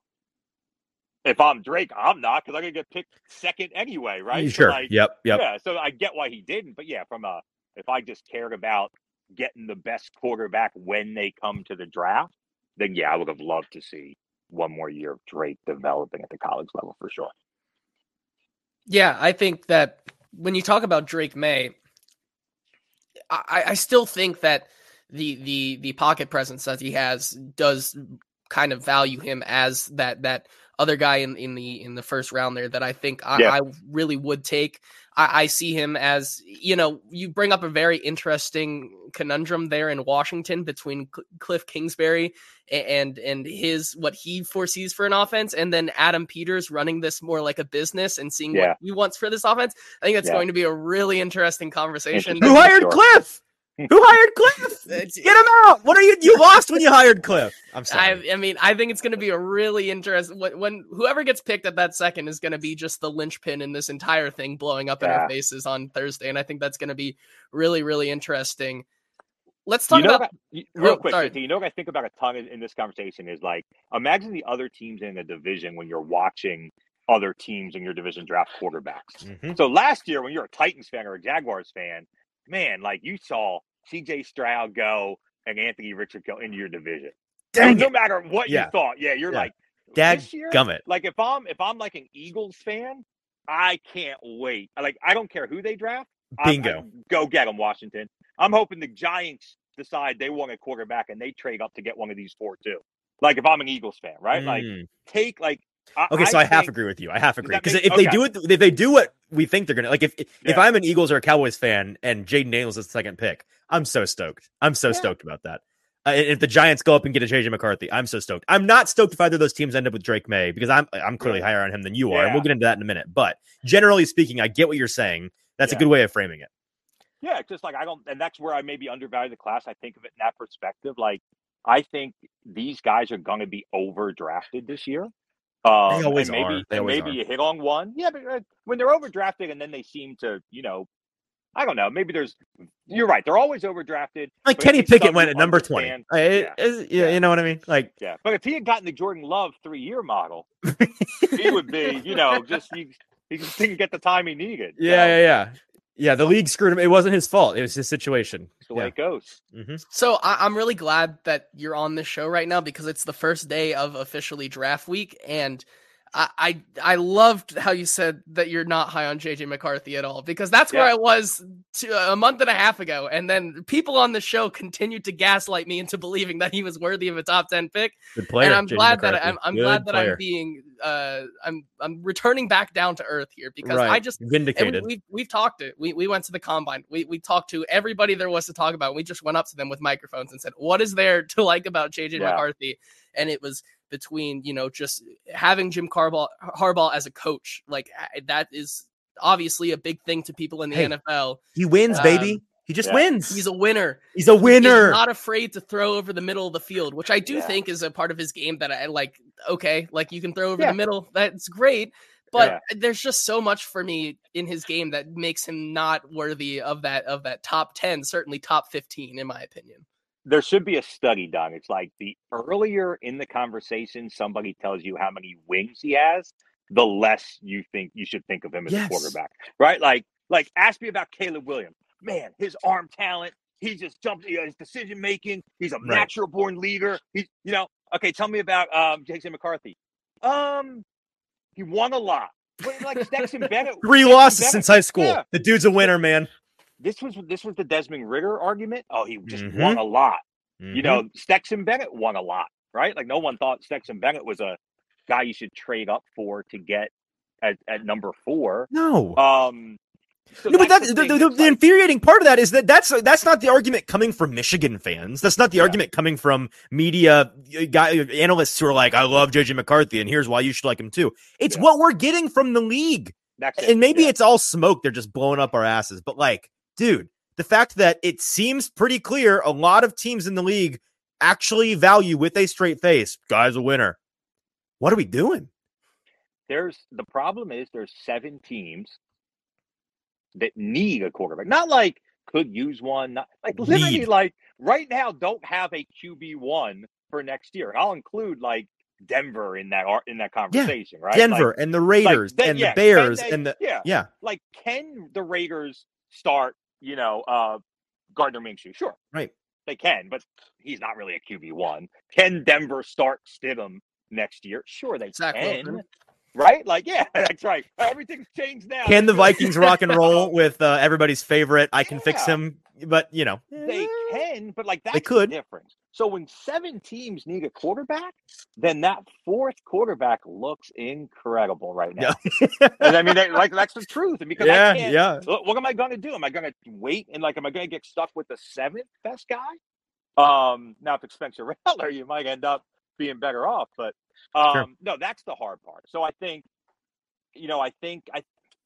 if I'm Drake, I'm not, because I'm gonna get picked second anyway, right? Sure. So like, yep. Yep. Yeah. So I get why he didn't, but yeah, from a if I just cared about getting the best quarterback when they come to the draft, then yeah, I would have loved to see one more year of Drake developing at the college level for sure. Yeah, I think that when you talk about Drake May, I, I still think that the the the pocket presence that he has does kind of value him as that that other guy in, in the in the first round there that I think I, yeah. I really would take. I, I see him as, you know, you bring up a very interesting conundrum there in Washington between Cl- Cliff Kingsbury and and his what he foresees for an offense, and then Adam Peters running this more like a business and seeing yeah. what he wants for this offense. I think that's yeah. going to be a really interesting conversation. Who hired sure. Cliff? Who hired Cliff? Get him out! What are you? You lost when you hired Cliff. I'm sorry. I, I mean, I think it's going to be a really interesting. When, when whoever gets picked at that second is going to be just the linchpin in this entire thing, blowing up yeah. in our faces on Thursday, and I think that's going to be really, really interesting. Let's talk you know about what, real oh, quick. Sorry. You know what I think about a ton in, in this conversation is like, imagine the other teams in the division when you're watching other teams in your division draft quarterbacks. Mm-hmm. So last year, when you're a Titans fan or a Jaguars fan, man, like you saw C J Stroud go and Anthony Richard go into your division. Dang no it. matter what yeah. you thought. Yeah, you're yeah. like, Dad this year, gummit. Like if I'm if I'm like an Eagles fan, I can't wait. Like I don't care who they draft. Bingo. I, I, go get them, Washington. I'm hoping the Giants decide they want a quarterback and they trade up to get one of these four too. Like if I'm an Eagles fan, right? Mm. Like take like I, okay, so I, I half agree with you. I half agree because if okay. they do it, if they do what we think they're gonna, like, if yeah. if I'm an Eagles or a Cowboys fan and Jayden Daniels is the second pick, I'm so stoked. I'm so yeah. stoked about that. Uh, if the Giants go up and get a J J McCarthy, I'm so stoked. I'm not stoked if either of those teams end up with Drake May because I'm I'm clearly yeah. higher on him than you are, yeah. and we'll get into that in a minute. But generally speaking, I get what you're saying. That's yeah. a good way of framing it. Yeah, just like I don't, and that's where I maybe undervalue the class. I think of it in that perspective. Like I think these guys are going to be overdrafted this year. Um, they always and maybe, are. They and always maybe are. you hit on one. Yeah, but uh, when they're overdrafted and then they seem to, you know, I don't know. Maybe there's. You're right. They're always overdrafted. Like Kenny Pickett went at number twenty. Yeah. It, yeah. yeah, you know what I mean. Like, yeah. But if he had gotten the Jordan Love three-year model, he would be, you know, just he, he just didn't get the time he needed. Yeah, so. yeah, yeah. Yeah, the league screwed him. It wasn't his fault. It was his situation. That's the way yeah. it goes. Mm-hmm. So I- I'm really glad that you're on this show right now because it's the first day of officially draft week, and I, I I loved how you said that you're not high on J J McCarthy at all, because that's yeah. where I was to, a month and a half ago. And then people on the show continued to gaslight me into believing that he was worthy of a top ten pick. Good player. And I'm J J glad McCarthy. that I'm, I'm Good glad that player. I'm being uh I'm I'm returning back down to earth here because right. I just vindicated. We, we've we've talked it. We we went to the combine. We we talked to everybody there was to talk about. We just went up to them with microphones and said, "What is there to like about J J yeah. McCarthy?" And it was between, you know, just having Jim Harbaugh, Harbaugh as a coach. Like that is obviously a big thing to people in the hey, N F L. He wins, um, baby. He just yeah. wins. He's a winner. He's a winner. He's not afraid to throw over the middle of the field, which I do yeah. think is a part of his game that I like. Okay, like you can throw over yeah. the middle. That's great. But yeah. there's just so much for me in his game that makes him not worthy of that of that top ten, certainly top fifteen, in my opinion. There should be a study done. It's like the earlier in the conversation somebody tells you how many wings he has, the less you think you should think of him as yes. a quarterback, right? Like, like ask me about Caleb Williams. Man, his arm talent, he just jumps, you know, his decision making. He's a right. natural born leader. He's, you know, okay. Tell me about um, J J McCarthy. Um, he won a lot. But like Stetson Bennett, three Stetson losses Bennett, since high school. Yeah. The dude's a winner, man. This was this was the Desmond Ridder argument. Oh, he just mm-hmm. won a lot. Mm-hmm. You know, Stetson Bennett won a lot, right? Like no one thought Stetson Bennett was a guy you should trade up for to get at, at number four. No. Um. So no, but that, the, the, the, like, the infuriating part of that is that that's that's not the argument coming from Michigan fans. That's not the yeah. argument coming from media guy, analysts who are like, I love J J McCarthy, and here's why you should like him too. It's yeah. what we're getting from the league. That's and maybe yeah. it's all smoke. They're just blowing up our asses. But like, dude, the fact that it seems pretty clear a lot of teams in the league actually value with a straight face, guy's a winner. What are we doing? There's the problem is there's seven teams that need a quarterback. Not like could use one, not like literally need. Like right now don't have a Q B one for next year. I'll include like Denver in that in that conversation, yeah. right? Denver like, and the Raiders like, and yeah, the Bears they, and the yeah. yeah. Like can the Raiders start, you know, uh Gardner Minshew? Sure. Right. They can, but he's not really a Q B one. Can Denver start Stidham next year? Sure, they Zach can. Wilson. Right? Like, yeah, that's right. Everything's changed now. Can the Vikings rock and roll with uh, everybody's favorite? I can yeah. fix him, but you know they can. But like that's they could. the difference. So when seven teams need a quarterback, then that fourth quarterback looks incredible right now. Yeah. And I mean, they, like that's the truth. And because yeah, I can't, yeah. What am I going to do? Am I going to wait and like, am I going to get stuck with the seventh best guy? Um, now if it's Spencer Rattler, you might end up being better off. But um, sure. no, that's the hard part. So I think, you know, I think I,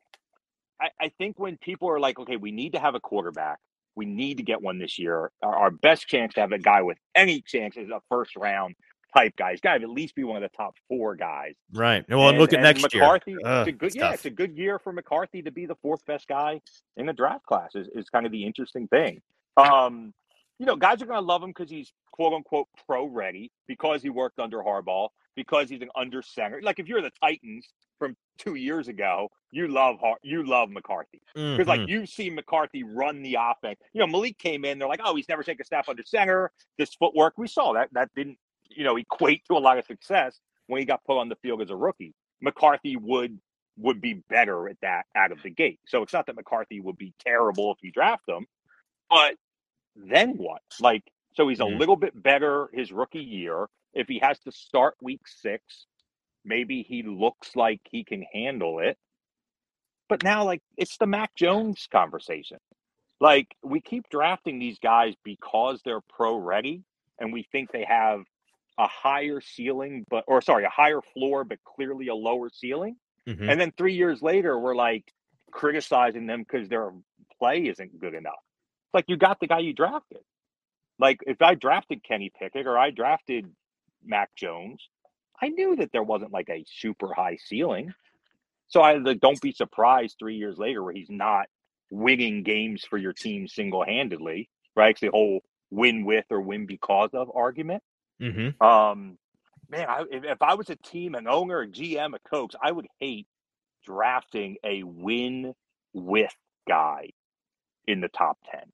I, I think when people are like, okay, we need to have a quarterback. We need to get one this year. Our, our best chance to have a guy with any chance is a first round type guy. He's got to at least be one of the top four guys. Right. Well, and, look at next McCarthy, year. Ugh, it's a good, yeah, tough. It's a good year for McCarthy to be the fourth best guy in the draft class is, is kind of the interesting thing. Um, you know, guys are going to love him because he's quote unquote pro ready, because he worked under Harbaugh, because he's an under center. Like if you're the Titans from two years ago, you love you love McCarthy because mm-hmm. like you see McCarthy run the offense. You know, Malik came in, they're like, oh, he's never taken a snap under center. This footwork, we saw that that didn't, you know, equate to a lot of success when he got put on the field as a rookie. McCarthy would would be better at that out of the gate. So it's not that McCarthy would be terrible if you draft him, but then what? Like, so he's a mm-hmm. little bit better his rookie year. If he has to start week six, maybe he looks like he can handle it. But now, like, it's the Mac Jones conversation. Like, we keep drafting these guys because they're pro ready, and we think they have a higher ceiling, but or sorry, a higher floor, but clearly a lower ceiling. Mm-hmm. And then three years later, we're like criticizing them because their play isn't good enough. Like, you got the guy you drafted. Like, if I drafted Kenny Pickett or I drafted Mac Jones, I knew that there wasn't like a super high ceiling. So I like, don't be surprised three years later where he's not winning games for your team single-handedly, right? It's the whole win with or win because of argument. Mm-hmm. Um, man, I, if, if I was a team, an owner, a G M, a coach, I would hate drafting a win with guy in the top ten.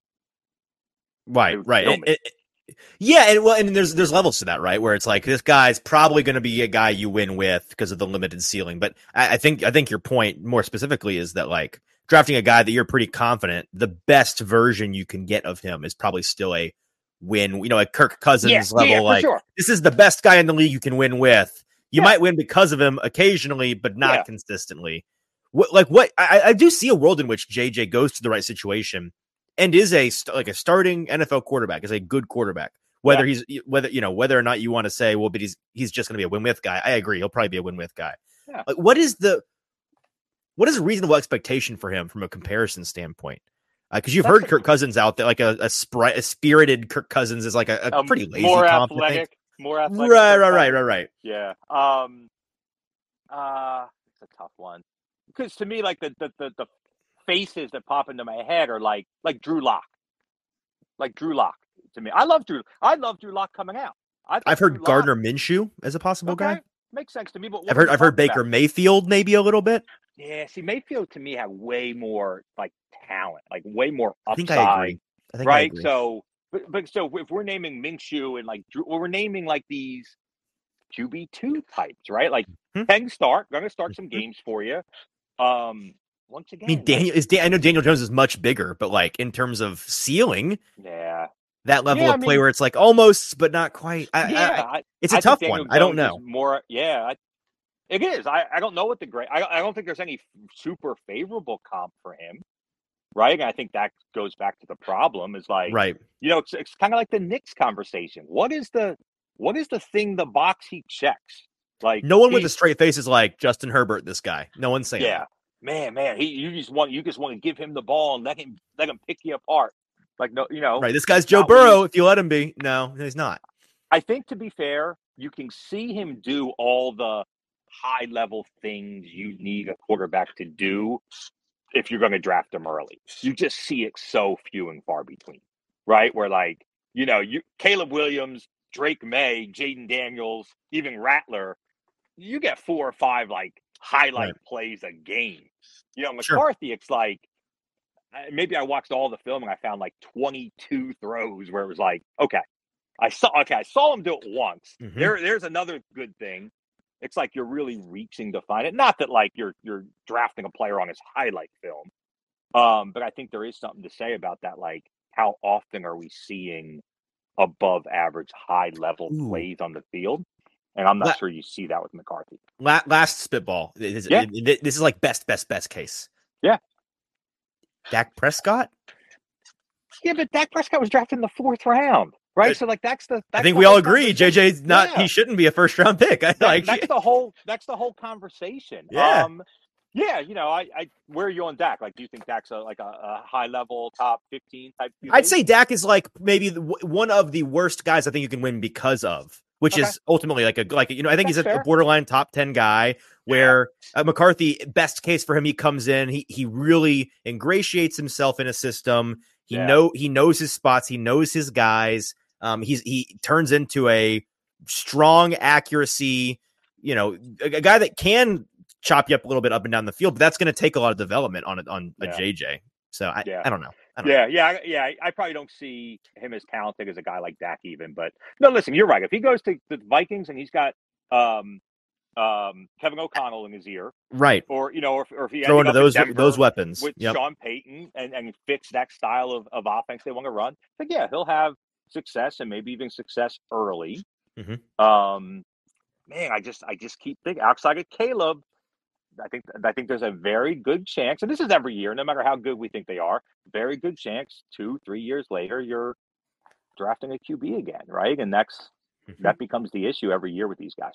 Right, right. It, it, yeah, and well, and there's there's levels to that, right? Where it's like this guy's probably going to be a guy you win with because of the limited ceiling. But I, I think I think your point more specifically is that like drafting a guy that you're pretty confident the best version you can get of him is probably still a win. You know, a Kirk Cousins yeah, level. Yeah, like sure. This is the best guy in the league you can win with. You yeah. might win because of him occasionally, but not yeah. consistently. What like what I, I do see a world in which J J goes to the right situation and is a like a starting N F L quarterback, is a good quarterback, Whether yeah. he's whether you know whether or not you want to say, well, but he's he's just going to be a win with guy. I agree. He'll probably be a win with guy. Yeah. Like, what is the what is a reasonable expectation for him from a comparison standpoint? Because uh, you've That's heard a, Kirk Cousins out there, like a a, spri- a spirited Kirk Cousins is like a, a um, pretty lazy more comp, athletic, more athletic. Right, right, right, right, right. Yeah. Um. Uh, it's a tough one because to me, like the the the, the faces that pop into my head are like like Drew Lock, like Drew Lock to me. I love Drew. I love Drew Lock coming out. I've heard Drew Gardner Lock, Minshew as a possible okay, guy. Makes sense to me. But I've heard I've heard Baker about? Mayfield maybe a little bit. Yeah, see, Mayfield to me had way more like talent, like way more upside. I think I agree. I think right? I agree. So, but, but so if we're naming Minshew and like Drew, well, we're naming like these Q B two types, right? Like hmm. ten start, going to start some games for you. Um, once again, I mean, Daniel like, is. Dan, I know Daniel Jones is much bigger, but like in terms of ceiling, yeah, that level yeah, of I play mean, where it's like almost, but not quite. I, yeah, I, it's a I tough one. Jones I don't know. More, yeah, I, it is. I, I don't know what the great. I, I don't think there's any super favorable comp for him, right? And I think that goes back to the problem is like, right. You know, it's it's kind of like the Knicks conversation. What is the what is the thing the box he checks? Like no one he, with a straight face is like Justin Herbert. This guy, no one's saying. Yeah, that. man, man. He you just want you just want to give him the ball and let him let him pick you apart. Like no, you know, right. This guy's Joe Burrow. If you let him be, no, he's not. I think to be fair, you can see him do all the high level things you need a quarterback to do if you're going to draft him early. You just see it so few and far between, right? Where like, you know, you Caleb Williams, Drake May, Jaden Daniels, even Rattler, you get four or five like highlight right. plays a game. You know, McCarthy, sure. It's like, maybe I watched all the film and I found like twenty-two throws where it was like, okay, I saw, okay, I saw him do it once. Mm-hmm. There, there's another good thing. It's like you're really reaching to find it. Not that like you're you're drafting a player on his highlight film, um, but I think there is something to say about that. Like, how often are we seeing above average, high level Ooh. plays on the field? And I'm not La- sure you see that with McCarthy. La- last spitball. This, yeah. this is like best, best, best case. Yeah. Dak Prescott. Yeah, but Dak Prescott was drafted in the fourth round. Right, so like that's the. That's I think the we all agree. J J's not. Yeah. He shouldn't be a first round pick. I like. That's the whole. That's the whole conversation. Yeah. Um, yeah. You know, I, I. Where are you on Dak? Like, do you think Dak's a like a, a high level top fifteen type? Q B? I'd say Dak is like maybe the, one of the worst guys I think you can win because of, which okay. is ultimately like a like you know I think that's he's a, a borderline top ten guy. Where yeah. uh, McCarthy, best case for him, he comes in, he he really ingratiates himself in a system. He yeah. know he knows his spots. He knows his guys. Um, he's he turns into a strong accuracy, you know, a, a guy that can chop you up a little bit up and down the field, but that's going to take a lot of development on on a yeah. J J. So I, yeah. I don't know. I don't yeah, know. yeah, yeah. I probably don't see him as talented as a guy like Dak even. But no, listen, you're right. If he goes to the Vikings and he's got um, um, Kevin O'Connell in his ear, right? Or you know, or, or if he throw into those those weapons with yep. Sean Payton and and fits that style of, of offense they want to run, but yeah, he'll have success and maybe even success early. Mm-hmm. Um, man, I just I just keep thinking outside of Caleb. I think I think there's a very good chance, and this is every year, no matter how good we think they are, very good chance two, three years later, you're drafting a Q B again, right? And that's mm-hmm. that becomes the issue every year with these guys.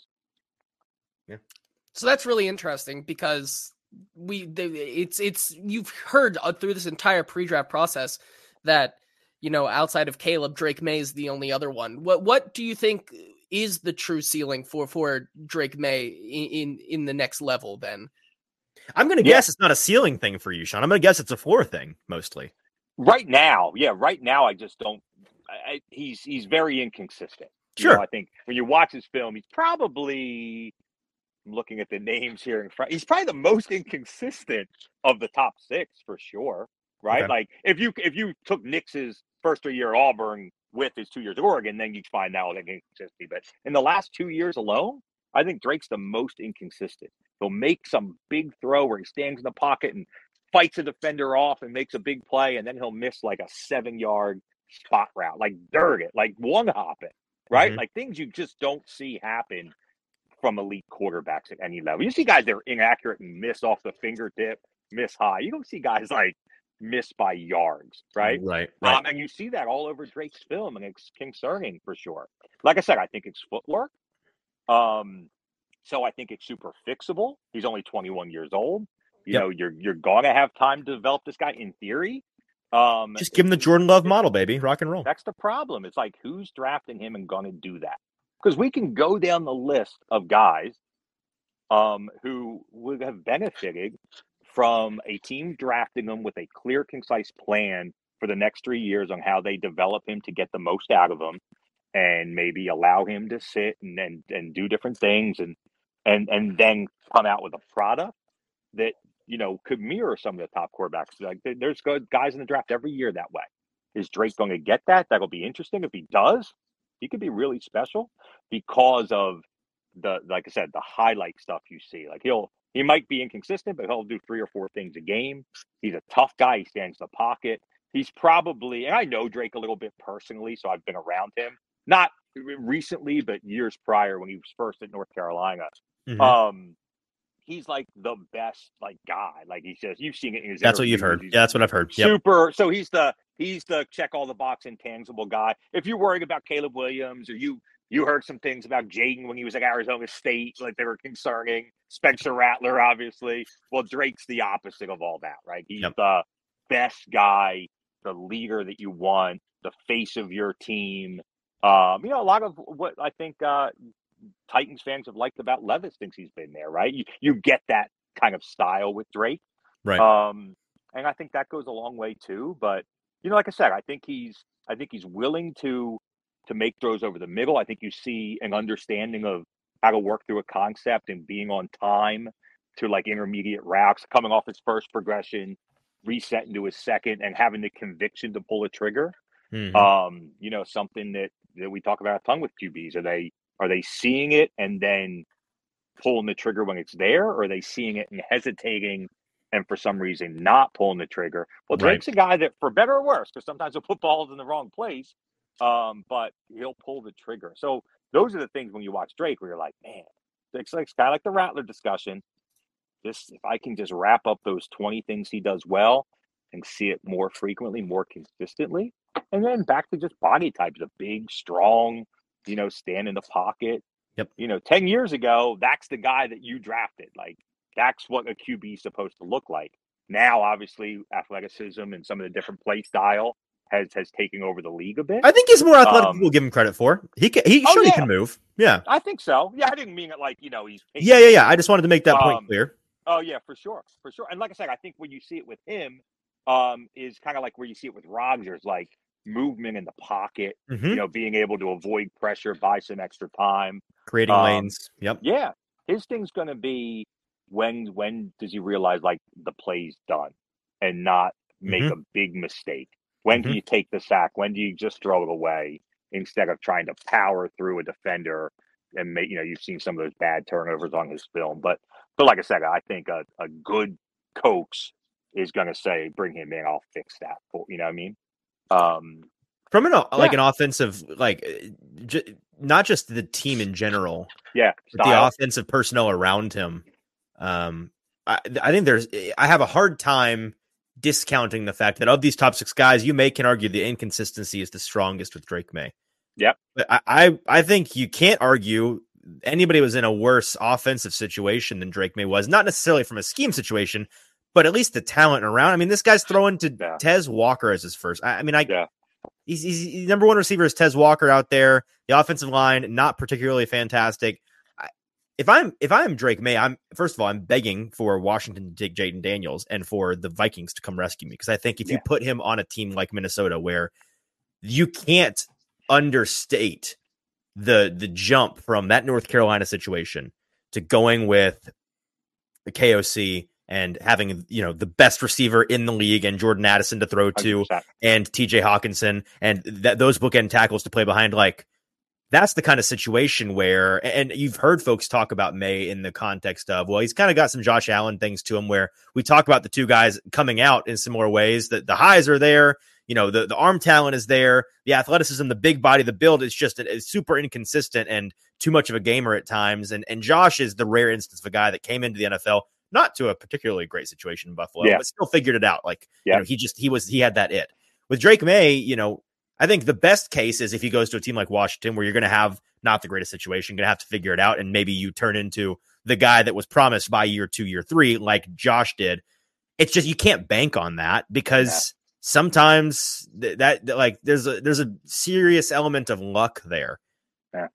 Yeah. So that's really interesting because we they, it's it's you've heard through this entire pre-draft process that. You know, outside of Caleb, Drake May is the only other one. What what do you think is the true ceiling for, for Drake May in, in, in the next level then? I'm going to yeah. guess it's not a ceiling thing for you, Sean. I'm going to guess it's a floor thing, mostly. Right now, yeah, right now I just don't I, – he's he's very inconsistent. Sure. You know, I think when you watch his film, he's probably – I'm looking at the names here in front. He's probably the most inconsistent of the top six for sure, right? Okay. Like if you if you took Knicks's – first three year at Auburn with his two years at Oregon, then you'd find out that inconsistency. But in the last two years alone, I think Drake's the most inconsistent. He'll make some big throw where he stands in the pocket and fights a defender off and makes a big play, and then he'll miss like a seven yard spot route, like dirt it, like one hopping, right? Mm-hmm. Like things you just don't see happen from elite quarterbacks at any level. You see guys that are inaccurate and miss off the fingertip, miss high. You don't see guys like miss by yards, right? Right, right. Um, and you see that all over Drake's film, and it's concerning for sure. Like I said, I think it's footwork. Um, so I think it's super fixable. He's only twenty-one years old. You Yep. know, you're you're gonna have time to develop this guy in theory. Um, Just give him the Jordan Love model, baby. Rock and roll. That's the problem. It's like, who's drafting him and going to do that? Because we can go down the list of guys um, who would have benefited from a team drafting them with a clear, concise plan for the next three years on how they develop him to get the most out of him, and maybe allow him to sit and and, and do different things, and and and then come out with a product that, you know, could mirror some of the top quarterbacks. Like, there's good guys in the draft every year that way. Is Drake going to get that? That'll be interesting. If he does, he could be really special because of the, like I said, the highlight stuff you see. Like, he'll he might be inconsistent, but he'll do three or four things a game. He's a tough guy. He stands in the pocket. He's probably, and I know Drake a little bit personally, so I've been around him. Not recently, but years prior when he was first at North Carolina. Mhm. Um, he's like the best like guy. Like he says, you've seen it in his That's what you've interviews. heard. He's Yeah, that's what I've heard. Yep. super. So he's the he's the check all the box intangible guy. If you're worried about Caleb Williams, or you you heard some things about Jaden when he was at Arizona State, like they were concerning. Spencer Rattler, obviously. Well, Drake's the opposite of all that, right? He's Yep. the best guy, the leader that you want, the face of your team. Um, you know, a lot of what I think uh, Titans fans have liked about Levis since he's been there, right? You you get that kind of style with Drake. Right. Um, and I think that goes a long way too. But, you know, like I said, I think he's I think he's willing to to make throws over the middle. I think you see an understanding of how to work through a concept and being on time to like intermediate routes, coming off his first progression, reset into his second, and having the conviction to pull a trigger. Mhm. Um, you know, something that, that we talk about a ton with Q Bs. Are they are they seeing it and then pulling the trigger when it's there, or are they seeing it and hesitating and for some reason not pulling the trigger? Well, Drake's Right. a guy that, for better or worse, because sometimes he'll put balls in the wrong place, um, but he'll pull the trigger. So those are the things when you watch Drake where you're like, man, it's like kind of like the Rattler discussion. This, if I can just wrap up those twenty things he does well and see it more frequently, more consistently, and then back to just body types, a big, strong, you know, stand in the pocket. Yep. You know, ten years ago, that's the guy that you drafted. Like, that's what a Q B is supposed to look like. Now, obviously, athleticism and some of the different play style has has taken over the league a bit. I think he's more athletic Um, than we'll give him credit for. He can, he Oh, sure he yeah. can move. Yeah. I think so. Yeah, I didn't mean it like, you know, he's Yeah, yeah, yeah. I just wanted to make that point Um, clear. Oh yeah, for sure, for sure. And like I said, I think when you see it with him, um, is kind of like where you see it with Rodgers, like movement in the pocket, hmm you know, being able to avoid pressure, buy some extra time. Creating Um, lanes. Yep. Yeah, his thing's going to be when when does he realize like the play's done and not make Mhm. a big mistake? When do Mhm. you take the sack? When do you just throw it away instead of trying to power through a defender and make, you know, you've seen some of those bad turnovers on his film. But but like I said, I think a, a good coach is going to say, bring him in, I'll fix that for, you know what I mean? Um, From an like Yeah. an offensive, like uh, j- not just the team in general, yeah, but the style. offensive personnel around him. Um, I, I think there's, I have a hard time discounting the fact that of these top six guys, you may can argue the inconsistency is the strongest with Drake May. Yep. But I, I, I think you can't argue anybody was in a worse offensive situation than Drake May was, not necessarily from a scheme situation, but at least the talent around. I mean, this guy's throwing to Yeah. Tez Walker as his first. I, I mean, I, Yeah. he's, he's, he's number one receiver is Tez Walker out there. The offensive line, not particularly fantastic. I, if I'm, if I'm Drake May, I'm, first of all, I'm begging for Washington to take Jaden Daniels and for the Vikings to come rescue me. Because I think if you Yeah. put him on a team like Minnesota, where you can't understate the the jump from that North Carolina situation to going with the K O C and having, you know, the best receiver in the league and Jordan Addison to throw one hundred to percent. and T J Hawkinson and that those bookend tackles to play behind, like that's the kind of situation where, and you've heard folks talk about May in the context of, well, he's kind of got some Josh Allen things to him where we talk about the two guys coming out in similar ways, that the highs are there. You know, the, the arm talent is there, the athleticism, the big body, the build is just it's super inconsistent and too much of a gamer at times. And and Josh is the rare instance of a guy that came into the N F L not to a particularly great situation in Buffalo, yeah. but still figured it out. Like, yeah. you know, he just, he was, he had that it. With Drake May, you know, I think the best case is if he goes to a team like Washington, where you're going to have not the greatest situation, going to have to figure it out. And maybe you turn into the guy that was promised by year two, year three, like Josh did. It's just, you can't bank on that because yeah. sometimes th- that, that like there's a, there's a serious element of luck there. Yeah.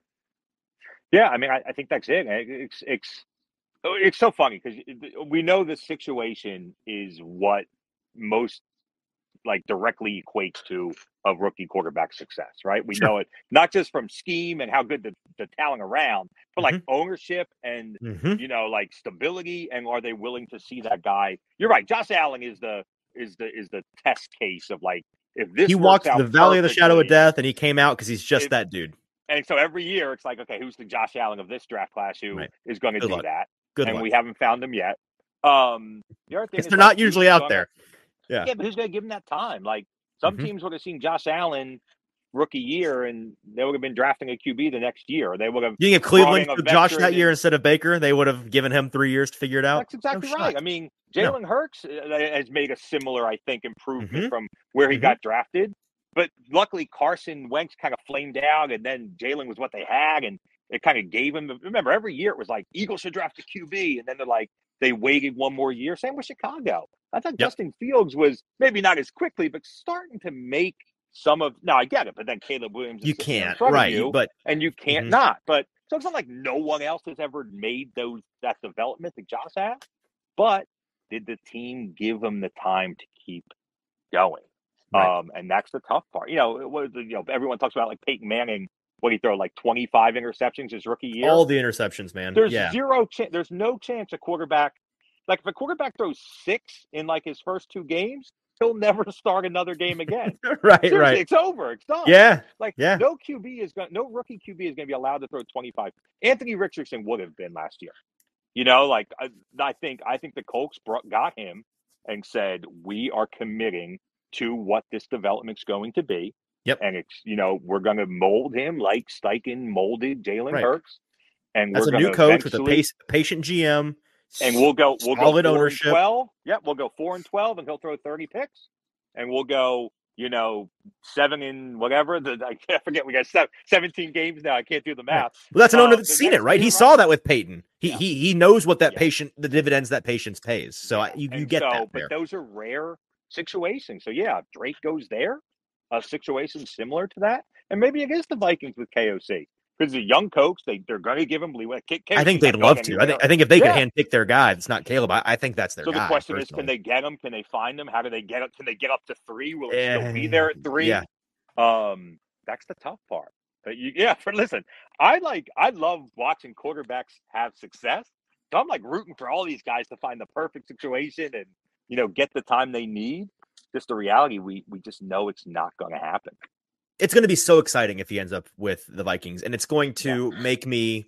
Yeah. I mean, I, I think that's it. It's, it's, it's so funny because we know the situation is what most like directly equates to a rookie quarterback success, right? We sure. know it not just from scheme and how good the, the talent around, but like mm-hmm. ownership and, mm-hmm. you know, like stability. And are they willing to see that guy? You're right. Josh Allen is the, is the, is the test case of like, if this he walked the valley of the shadow of death and he came out because he's just it, that dude. And so every year it's like, okay, who's the Josh Allen of this draft class who right. is going to do luck. that? Good and luck. we haven't found him yet. Um, the other thing is they're like, not usually out gonna, there. Yeah. yeah, but who's going to give him that time? Like some mm-hmm. teams would have seen Josh Allen rookie year and they would have been drafting a Q B the next year. Or they would have. You think if Cleveland took Josh that year and, instead of Baker, they would have given him three years to figure it out? That's exactly no right. shot. I mean, Jalen no. Hurts has made a similar, I think, improvement mm-hmm. from where he mm-hmm. got drafted. But luckily, Carson Wentz kind of flamed out, and then Jalen was what they had, and it kind of gave him. The, remember, every year it was like Eagles should draft a Q B, and then they're like they waited one more year. Same with Chicago. I thought yep. Justin Fields was maybe not as quickly, but starting to make some of. No, I get it, but then Caleb Williams. You can't, right? You, but and you can't mm-hmm. not. But so it's not like no one else has ever made those that development that Josh has. But did the team give him the time to keep going? Right. Um, and that's the tough part. You know, it was, you know, everyone talks about like Peyton Manning, what he throw like twenty-five interceptions his rookie year. All the interceptions, man. There's yeah. zero chance. There's no chance a quarterback, like if a quarterback throws six in like his first two games, he'll never start another game again. right, Seriously, right. It's over. It's done. Yeah. Like yeah. no Q B is going, no rookie Q B is going to be allowed to throw twenty-five. Anthony Richardson would have been last year. You know, like I, I think I think the Colts brought, got him and said we are committing to what this development's going to be. Yep. And it's, you know, we're going to mold him like Steichen molded Jalen right. Hurts. And that's we're a new coach with a pace, patient G M. And we'll go, we'll solid go four ownership. And twelve. Yeah. We'll go four and twelve and he'll throw thirty picks. And we'll go, you know, seven and whatever. The, I can't forget. We got seven, seventeen games now. I can't do the math. Right. Well, that's an owner uh, that's seen it, right? He right? saw that with Peyton. He yeah. he he knows what that yeah. patient, the dividends that patience pays. So yeah. I, you, you get so, that. But there. those are rare situations. So yeah, if Drake goes there, a situation similar to that, and maybe it is the Vikings with K O C because the young coach, they they're going to give him leeway. K- I think they'd love to. I think I think if they yeah. could handpick their guy, it's not Caleb. I, I think that's their so guy. So the question personally. is, can they get him? Can they find him? How do they get up? Can they get up to three? Will it uh, still be there at three? Yeah. Um, that's the tough part. But you, yeah, for listen, I like I love watching quarterbacks have success. So I'm like rooting for all these guys to find the perfect situation and, you know, get the time they need. Just the reality, we we just know it's not going to happen. It's going to be so exciting if he ends up with the Vikings, and it's going to yeah. make me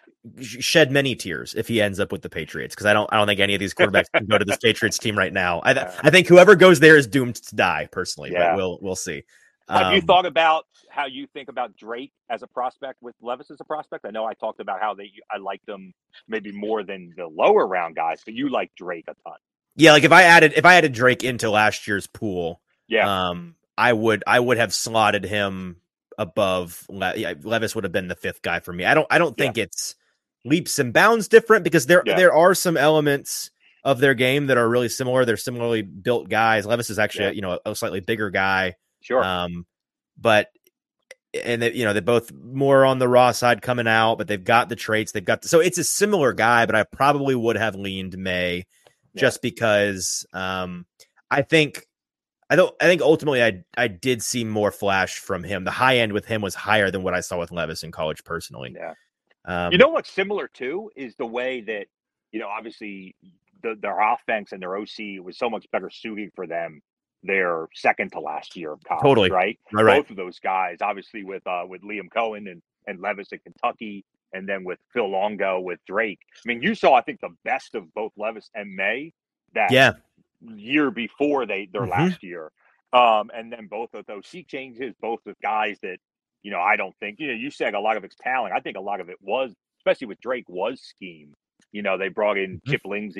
shed many tears if he ends up with the Patriots, because I don't I don't think any of these quarterbacks can go to this Patriots team right now. I I think whoever goes there is doomed to die personally, yeah. but we'll we'll see. Have um, you thought about how you think about Drake as a prospect with Levis as a prospect? I know I talked about how they I liked them maybe more than the lower round guys, but you like Drake a ton. Yeah, like if I added if I added Drake into last year's pool, yeah, um, I would I would have slotted him above. Le- yeah, Levis would have been the fifth guy for me. I don't I don't think yeah. it's leaps and bounds different, because there yeah. there are some elements of their game that are really similar. They're similarly built guys. Levis is actually yeah. you know a slightly bigger guy. Sure. Um, but and they, you know they're both more on the raw side coming out, but they've got the traits. They've got the, so it's a similar guy, but I probably would have leaned May yeah. just because um, I think I don't I think ultimately I I did see more flash from him. The high end with him was higher than what I saw with Levis in college personally. Yeah. Um, you know what's similar too is the way that you know obviously the, their offense and their O C was so much better suited for them. Their second to last year of college, totally right? right? Right. Both of those guys, obviously with uh, with Liam Cohen and, and Levis at Kentucky, and then with Phil Longo with Drake. I mean, you saw, I think, the best of both Levis and May that yeah. year before they their mm-hmm. last year. Um, and then both of those seat changes, both with guys that, you know, I don't think, you know, you said a lot of it's talent. I think a lot of it was, especially with Drake, was scheme. You know, they brought in mm-hmm. Chip Lindsey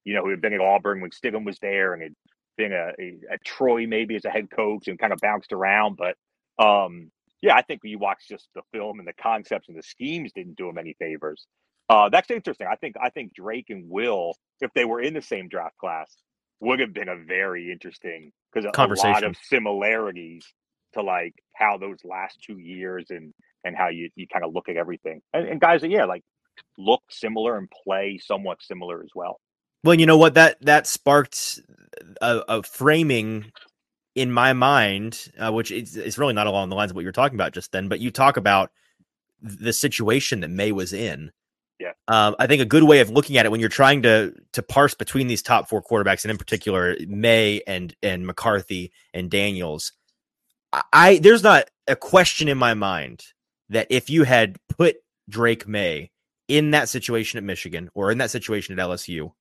you know, who had been at Auburn when Stidham was there and had been a, a, a Troy maybe as a head coach and kind of bounced around. But um, yeah, I think when you watch just the film and the concepts and the schemes didn't do him any favors. Uh, that's interesting. I think I think Drake and Will, if they were in the same draft class, would have been a very interesting because a, a lot of similarities to like how those last two years and and how you, you kind of look at everything. And, and guys, yeah, like look similar and play somewhat similar as well. Well, you know what? That that sparked a, a framing in my mind, uh, which is, is really not along the lines of what you were talking about just then, but you talk about the situation that May was in. Yeah. Um, I think a good way of looking at it when you're trying to to parse between these top four quarterbacks, and in particular May and and McCarthy and Daniels, I, I there's not a question in my mind that if you had put Drake May in that situation at Michigan or in that situation at L S U,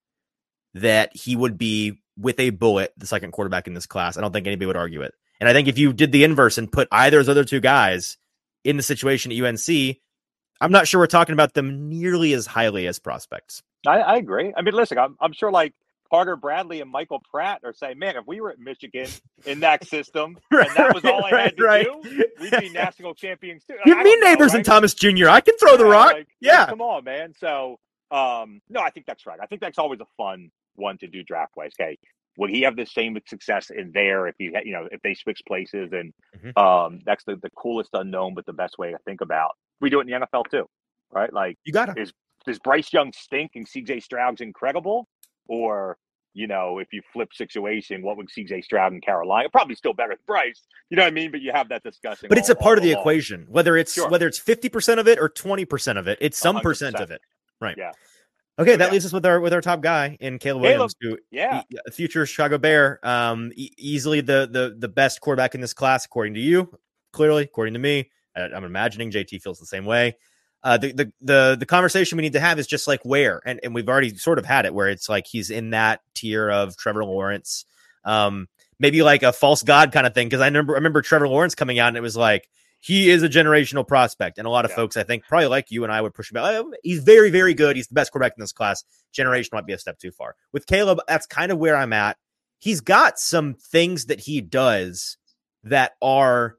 that he would be with a bullet the second quarterback in this class. I don't think anybody would argue it. And I think if you did the inverse and put either of those other two guys in the situation at U N C, I'm not sure we're talking about them nearly as highly as prospects. I, I agree. I mean, listen, I'm, I'm sure like Carter Bradley and Michael Pratt are saying, man, if we were at Michigan in that system right, and that was all I right, had to right. do, we'd be national champions too. Give me Neighbors know, right? and Thomas Junior I can throw yeah, the rock. Like, yeah. Like, come on, man. So, um, no, I think that's right. I think that's always a fun one to do draft wise. Okay. Would he have the same success in there if he had, you know, if they switch places? And mm-hmm. um, that's the, the coolest unknown, but the best way to think about. We do it in the N F L too. Right, like you got is does Bryce Young stink and C J Stroud's incredible, or you know if you flip situation, what would C J Stroud in Carolina? Probably still better than Bryce, you know what I mean? But you have that discussion. But all, it's a part of the along. equation, whether it's sure. whether it's fifty percent of it or twenty percent of it. It's some one hundred percent percent of it, right? Yeah. Okay, that yeah. leaves us with our with our top guy in Caleb, Caleb Williams, who yeah, he, future Chicago Bear, um, e- easily the the the best quarterback in this class, according to you. Clearly, according to me, I, I'm imagining J T feels the same way. Uh, the, the the the conversation we need to have is just like where, and, and we've already sort of had it where it's like he's in that tier of Trevor Lawrence, um, maybe like a false god kind of thing. Because I remember I remember Trevor Lawrence coming out and it was like he is a generational prospect, and a lot of yeah. folks I think probably like you and I would push him out. Oh, he's very very good. He's the best quarterback in this class. Generation might be a step too far. With Caleb, that's kind of where I'm at. He's got some things that he does that are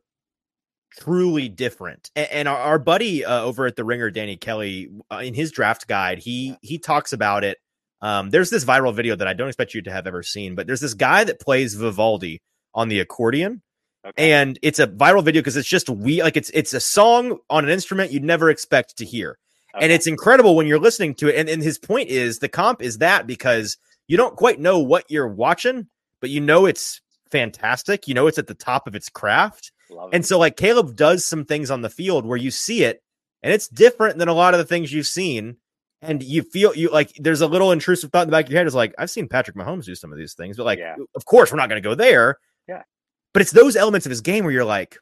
truly different. And, and our, our buddy uh, over at the Ringer, Danny Kelly, uh, in his draft guide, he he talks about it. Um, there's this viral video that I don't expect you to have ever seen, but there's this guy that plays Vivaldi on the accordion. Okay. And it's a viral video because it's just we like it's it's a song on an instrument you'd never expect to hear. Okay. And it's incredible when you're listening to it. And, and his point is the comp is that because you don't quite know what you're watching, but you know it's fantastic. You know it's at the top of its craft. And so like Caleb does some things on the field where you see it and it's different than a lot of the things you've seen. And you feel you like there's a little intrusive thought in the back of your head is like, I've seen Patrick Mahomes do some of these things, but like, yeah. of course we're not going to go there. Yeah. But it's those elements of his game where you're like,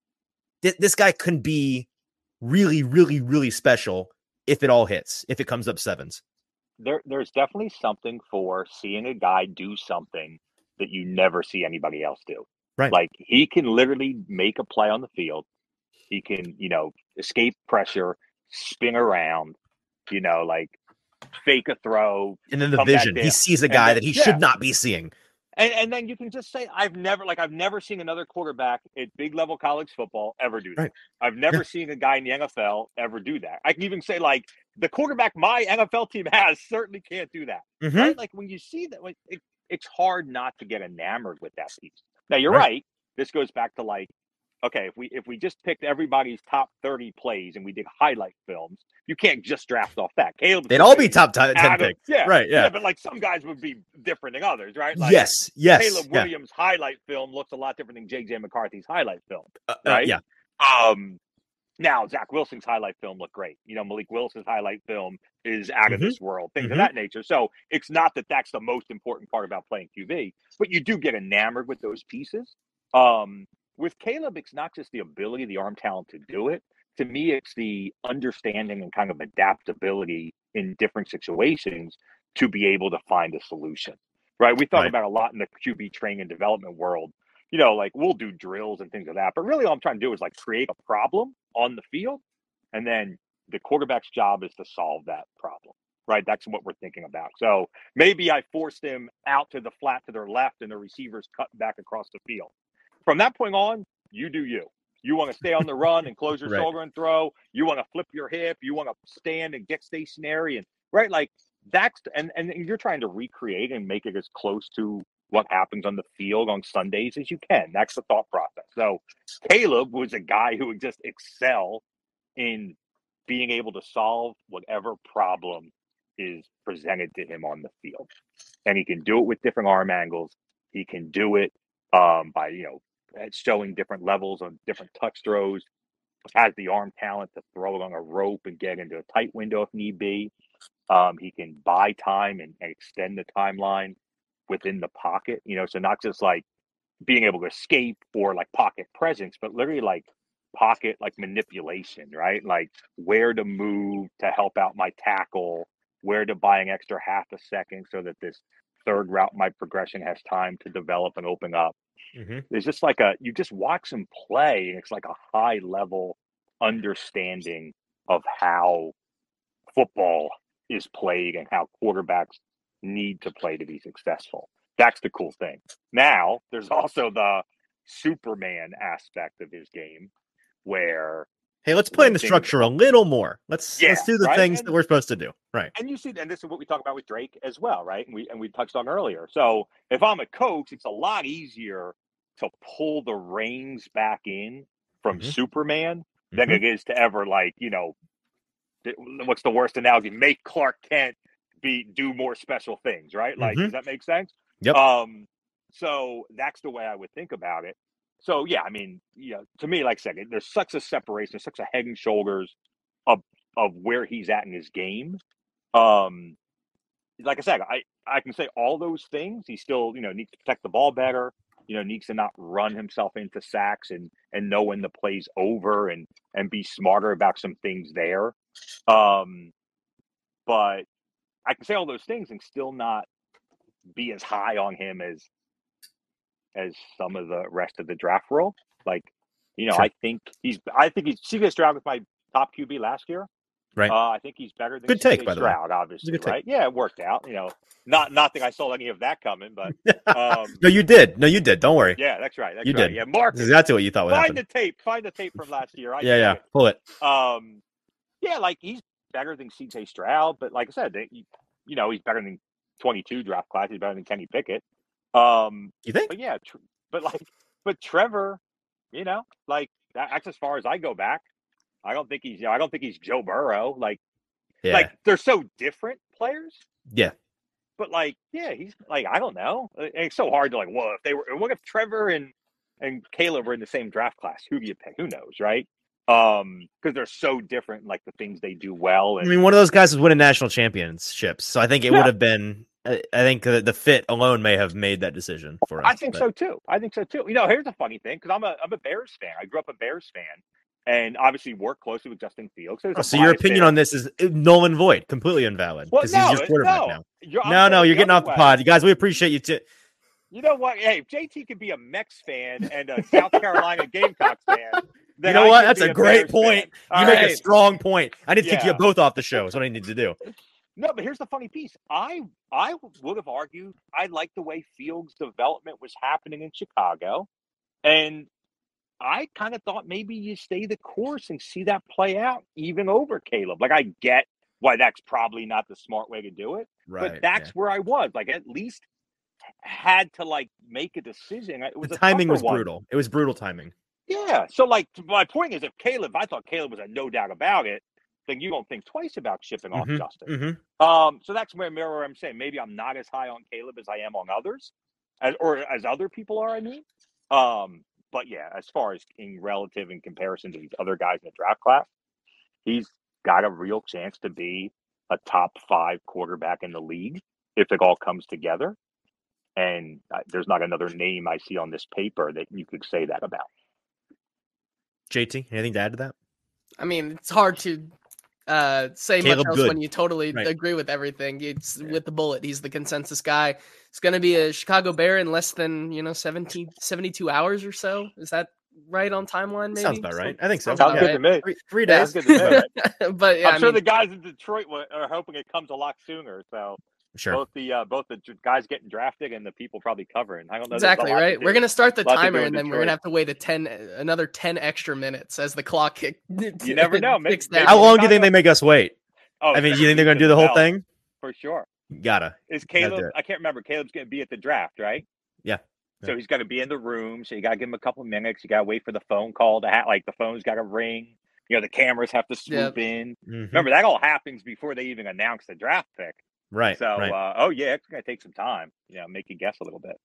this guy can be really, really, really special if it all hits, if it comes up sevens. There, there's definitely something for seeing a guy do something that you never see anybody else do. Right. Like he can literally make a play on the field. He can, you know, escape pressure, spin around, you know, like fake a throw. And then the vision, he sees a guy then, that he yeah. should not be seeing. And and then you can just say, I've never, like, I've never seen another quarterback at big level college football ever do that. Right. I've never yeah. seen a guy in the N F L ever do that. I can even say, like, the quarterback my N F L team has certainly can't do that. Mm-hmm. Right? Like when you see that, like, it, it's hard not to get enamored with that piece. Now you're right. right. This goes back to like, okay, if we if we just picked everybody's top thirty plays and we did highlight films, you can't just draft off that. Caleb, they'd all be top ten picks. Yeah, right. Yeah. yeah, but like some guys would be different than others, right? Like, yes, yes. Caleb yeah. Williams' highlight film looks a lot different than J J McCarthy's highlight film, uh, right? Uh, yeah. Um. Now Zach Wilson's highlight film looked great. You know, Malik Willis's highlight film is out of mm-hmm. this world. Things mm-hmm. of that nature. So it's not that that's the most important part about playing Q B, but you do get enamored with those pieces. Um. With Caleb, it's not just the ability, the arm talent to do it. To me, it's the understanding and kind of adaptability in different situations to be able to find a solution, right? We thought right. about a lot in the Q B training and development world. You know, like we'll do drills and things like that. But really all I'm trying to do is like create a problem on the field. And then the quarterback's job is to solve that problem. right? That's what we're thinking about. So maybe I forced him out to the flat to their left and the receivers cut back across the field. From that point on, you do you. You want to stay on the run and close your Right. shoulder and throw. You want to flip your hip. You want to stand and get stationary and right, like that's and and you're trying to recreate and make it as close to what happens on the field on Sundays as you can. That's the thought process. So Caleb was a guy who would just excel in being able to solve whatever problem is presented to him on the field, and he can do it with different arm angles. He can do it um, by you know. It's showing different levels on different touch throws, has the arm talent to throw it on a rope and get into a tight window if need be. Um, he can buy time and, and extend the timeline within the pocket, you know, so not just like being able to escape or like pocket presence, but literally like pocket like manipulation, right? Like where to move to help out my tackle, where to buy an extra half a second so that this third route, my progression has time to develop and open up. Mm-hmm. There's just like a, you just watch him play and it's like a high level understanding of how football is played and how quarterbacks need to play to be successful. That's the cool thing. Now, there's also the Superman aspect of his game where hey, let's play in the structure a little more. Let's yeah, let's do the right? things and, that we're supposed to do. Right. And you see, and this is what we talk about with Drake as well, right? And we and we touched on earlier. So if I'm a coach, it's a lot easier to pull the reins back in from mm-hmm. Superman mm-hmm. than it is to ever like, you know, what's the worst analogy? Make Clark Kent be do more special things, right? Like, mm-hmm. does that make sense? Yep. Um, so that's the way I would think about it. So, yeah, I mean, you know, to me, like I said, there's such a separation, such a head and shoulders of of where he's at in his game. Um, like I said, I, I can say all those things. He still, you know, needs to protect the ball better, you know, needs to not run himself into sacks and and know when the play's over and, and be smarter about some things there. Um, but I can say all those things and still not be as high on him as as some of the rest of the draft world. Like, you know, sure. I think he's I think he's C J Stroud was my top Q B last year. Right. Uh, I think he's better than good C J take, by Stroud, the way. obviously. Right. Yeah, it worked out. You know, not not that I saw any of that coming, but um, no, you did. No, you did. Don't worry. Yeah, that's right. That's you right. did. Yeah, Mark. This is exactly what you thought would find happen. Find the tape. Find the tape from last year. I yeah, yeah. It. Pull it. Um, yeah, like he's better than C J Stroud, but like I said, they, you know, he's better than twenty-two draft class. He's better than Kenny Pickett. Um, you think? But yeah, tr- but like, but Trevor, you know, like that, that's as far as I go back. I don't think he's, you know, I don't think he's Joe Burrow. Like, yeah. like they're so different players. Yeah. But like, yeah, he's like, I don't know. It's so hard to like, well, if they were, what if Trevor and and Caleb were in the same draft class? Who do you pick? Who knows, right? Um, because they're so different, like the things they do well. And, I mean, one of those guys was winning national championships, so I think it yeah. would have been. I think the, the fit alone may have made that decision for us. I think but. so too. I think so too. You know, here's the funny thing, because I'm a I'm a Bears fan. I grew up a Bears fan, and obviously worked closely with Justin Fields. So, oh, so your opinion there. on this is null and void, completely invalid, because well, no, he's your quarterback no. now. You're, no, no, you're getting off the way. pod, you guys. We appreciate you too. You know what? Hey, if J T could be a Mets fan and a South Carolina Gamecocks fan. You know I what? That's a, a great point. Fan. You All make right. a strong point. I need to yeah. kick you both off the show. That's what I need to do. No, but here's the funny piece. I I would have argued I liked the way Fields' development was happening in Chicago. And I kind of thought maybe you stay the course and see that play out even over Caleb. Like, I get why that's probably not the smart way to do it. Right, but that's yeah. where I was. Like, at least had to, like, make a decision. It was the a timing was one. brutal. It was brutal timing. Yeah. So, like, my point is, if Caleb, I thought Caleb was a no doubt about it, then you don't think twice about shipping off mm-hmm, Justin. Mm-hmm. Um, so that's where, where I'm saying maybe I'm not as high on Caleb as I am on others, as, or as other people are, I mean. Um, but, yeah, as far as in relative in comparison to these other guys in the draft class, he's got a real chance to be a top five quarterback in the league if it all comes together. And uh, there's not another name I see on this paper that you could say that about. J T, anything to add to that? I mean, it's hard to uh, say Caleb much else good. when you totally right. agree with everything. It's yeah. with the bullet. He's the consensus guy. It's going to be a Chicago Bear in less than, you know, seventeen, seventy-two hours or so. Is that right on timeline? Maybe sounds about right. I think so. Sounds yeah. good to me. Three, three Yeah, days. good to me. But yeah, I'm I sure mean, the guys in Detroit are hoping it comes a lot sooner. So Sure. both the uh, both the guys getting drafted and the people probably covering. I don't know exactly right. We're gonna start the timer, and then we're gonna have to wait a ten, another ten extra minutes as the clock kick. You never know. Maybe, ticks down. How long do you think they make us wait? Oh, I mean, you think they're gonna do the whole thing? For sure. Gotta. Is Caleb? I can't remember. Caleb's gonna be at the draft, right? Yeah. So he's got to be in the room. So you got to give him a couple of minutes. You got to wait for the phone call to have, like the phone's got to ring. You know, the cameras have to swoop yep. in. Mm-hmm. Remember, that all happens before they even announce the draft pick. Right. So, right. Uh, oh yeah, it's going to take some time. You know, make you guess a little bit.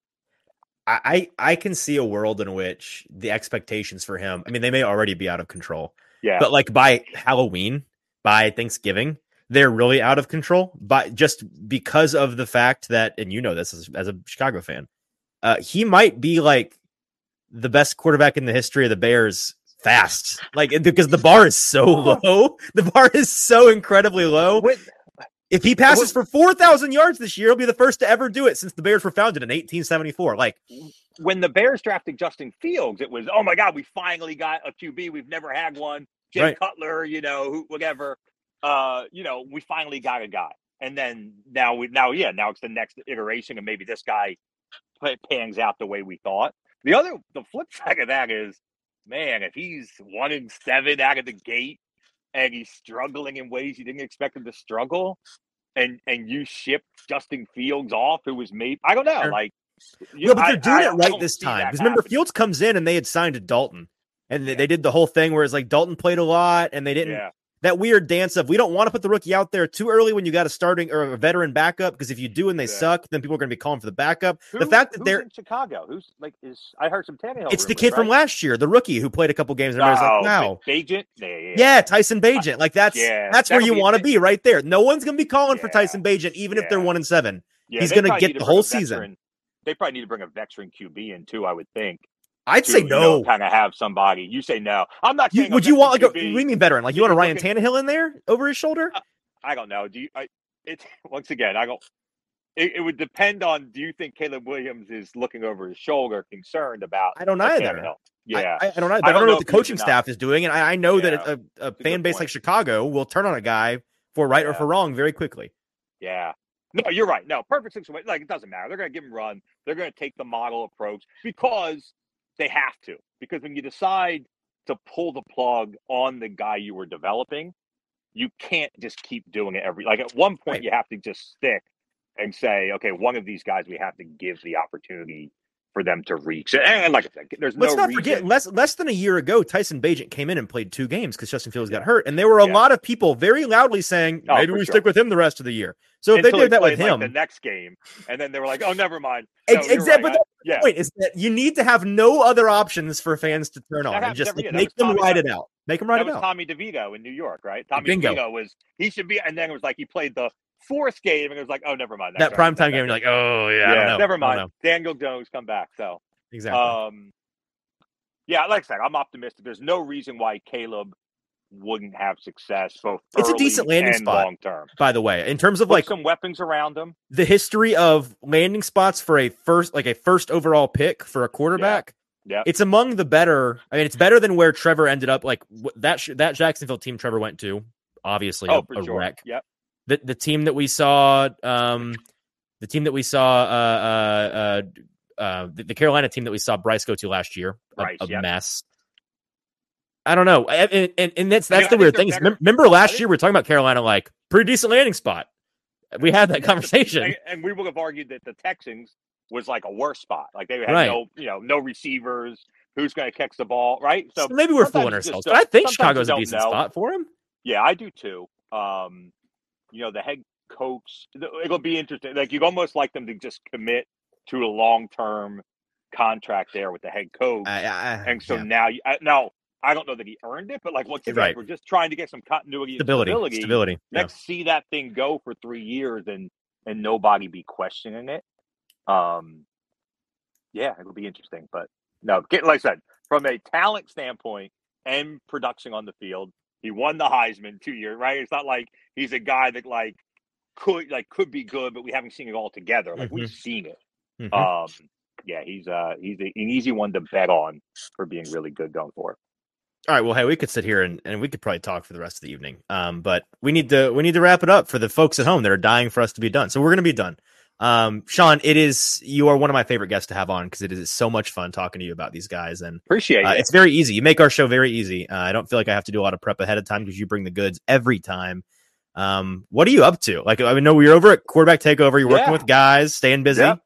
I, I can see a world in which the expectations for him, I mean, they may already be out of control. Yeah. But like by Halloween, by Thanksgiving, they're really out of control. But just because of the fact that, and you know this as, as a Chicago fan, uh, he might be like the best quarterback in the history of the Bears fast. Like, because the bar is so low. The bar is so incredibly low. What? If he passes for four thousand yards this year, he'll be the first to ever do it since the Bears were founded in eighteen seventy-four. Like, when the Bears drafted Justin Fields, it was, oh my God, we finally got a Q B. We've never had one. Jay right. Cutler, you know, who, whatever. Uh, you know, we finally got a guy. And then now we now, yeah, now it's the next iteration, and maybe this guy pans out the way we thought. The other, the flip side of that is, man, if he's one and seven out of the gate and he's struggling in ways you didn't expect him to struggle, and and you ship Justin Fields off, who was made, I don't know, sure. like, you yeah, but they're doing I, it right this time. Because remember, Fields comes in and they had signed to Dalton, and they, yeah. they did the whole thing where it's like Dalton played a lot, and they didn't. Yeah. That weird dance of we don't want to put the rookie out there too early when you got a starting or a veteran backup, because if you do and they yeah. suck, then people are going to be calling for the backup. Who, the fact that who's they're in Chicago, who's like is I heard some Tannehill. It's rumors, the kid right? from last year, the rookie who played a couple games and everybody's oh, like, "Wow, Bagent, yeah, yeah. yeah, Tyson Bagent." Like that's yeah, that's where you want to be right there. No one's going to be calling yeah. for Tyson Bagent, even yeah. if they're one and seven. Yeah, He's going to get the whole season. They probably need to bring a veteran Q B in too, I would think. I'd to, say no. You know, kind of have somebody. You say no. I'm not saying. You, would you want like a? What do you mean veteran? Like you want a Ryan looking, Tannehill in there over his shoulder? Uh, I don't know. Do you? I, it once again. I don't. It, it would depend on. Do you think Caleb Williams is looking over his shoulder, concerned about? I don't either. Tannehill? Yeah, I, I don't either. I don't, I don't know, know what the coaching staff is doing, and I, I know yeah, that a, a, a fan base point. like Chicago will turn on a guy for right yeah. or for wrong very quickly. Yeah. No, you're right. No, perfect situation. Like, it doesn't matter. They're going to give him run. They're going to take the model approach because they have to. Because when you decide to pull the plug on the guy you were developing, you can't just keep doing it every. Like, at one point, right. you have to just stick and say, okay, one of these guys we have to give the opportunity for them to reach. And, and like I said, there's Let's no not reason. forget, less less than a year ago, Tyson Bagent came in and played two games because Justin Fields yeah. got hurt, and there were a yeah. lot of people very loudly saying, "Maybe oh, we sure. stick with him the rest of the year." So if Until they did that with like him, the next game, and then they were like, "Oh, never mind." No, exactly. Right. But the yeah. point is that you need to have no other options for fans to turn on, and just like, make them Tommy, ride that, it out. Make them ride that it was out. Tommy DeVito in New York, right? Tommy Bingo. DeVito was he should be, and then it was like he played the fourth game, and it was like, "Oh, never mind." That primetime game, you're like, "Oh yeah, yeah I don't know. never mind." Know. Daniel Jones come back, so exactly. Um, yeah, like I said, I'm optimistic. There's no reason why Caleb wouldn't have success both it's a decent landing spot long term. By the way, in terms of Put like some weapons around him, the history of landing spots for a first, like a first overall pick for a quarterback. Yeah, yep. It's among the better. I mean, it's better than where Trevor ended up. Like that that Jacksonville team Trevor went to, obviously oh, a, for a sure. wreck. Yep. The the team that we saw, um, the team that we saw, uh, uh, uh, uh the, the Carolina team that we saw Bryce go to last year, a, Bryce, a yep. mess. I don't know, and and, and that's that's I mean, the weird thing. Better. Remember last think, year we were talking about Carolina, like pretty decent landing spot. We had that conversation, and, and we would have argued that the Texans was like a worse spot. Like they had right. no, you know, no receivers. Who's going to catch the ball, right? So, so maybe we're fooling ourselves. But I think Chicago's a decent know. spot for him. Yeah, I do too. Um, you know, the head coach. It'll be interesting. Like you'd almost like them to just commit to a long-term contract there with the head coach. I, I, and so yeah. now, you, I, now I don't know that he earned it, but like once again, right. we're just trying to get some continuity, stability, and stability. stability. Let's yeah. see that thing go for three years and and nobody be questioning it. Um, yeah, it'll be interesting. But no, get like I said, from a talent standpoint and production on the field, he won the Heisman two years, right? It's not like he's a guy that like could like could be good, but we haven't seen it all together. Like mm-hmm. we've seen it. Mm-hmm. Um, yeah, he's uh he's a, an easy one to bet on for being really good going forward. All right, well, hey, we could sit here and, and we could probably talk for the rest of the evening. Um, but we need to we need to wrap it up for the folks at home that are dying for us to be done. So we're gonna be done. Um, Sean, it is you are one of my favorite guests to have on because it is so much fun talking to you about these guys, and appreciate uh, it. It's very easy. You make our show very easy. Uh, I don't feel like I have to do a lot of prep ahead of time because you bring the goods every time. Um, what are you up to? Like, I know you're over at Quarterback Takeover. You're working yeah. with guys, staying busy. Yeah,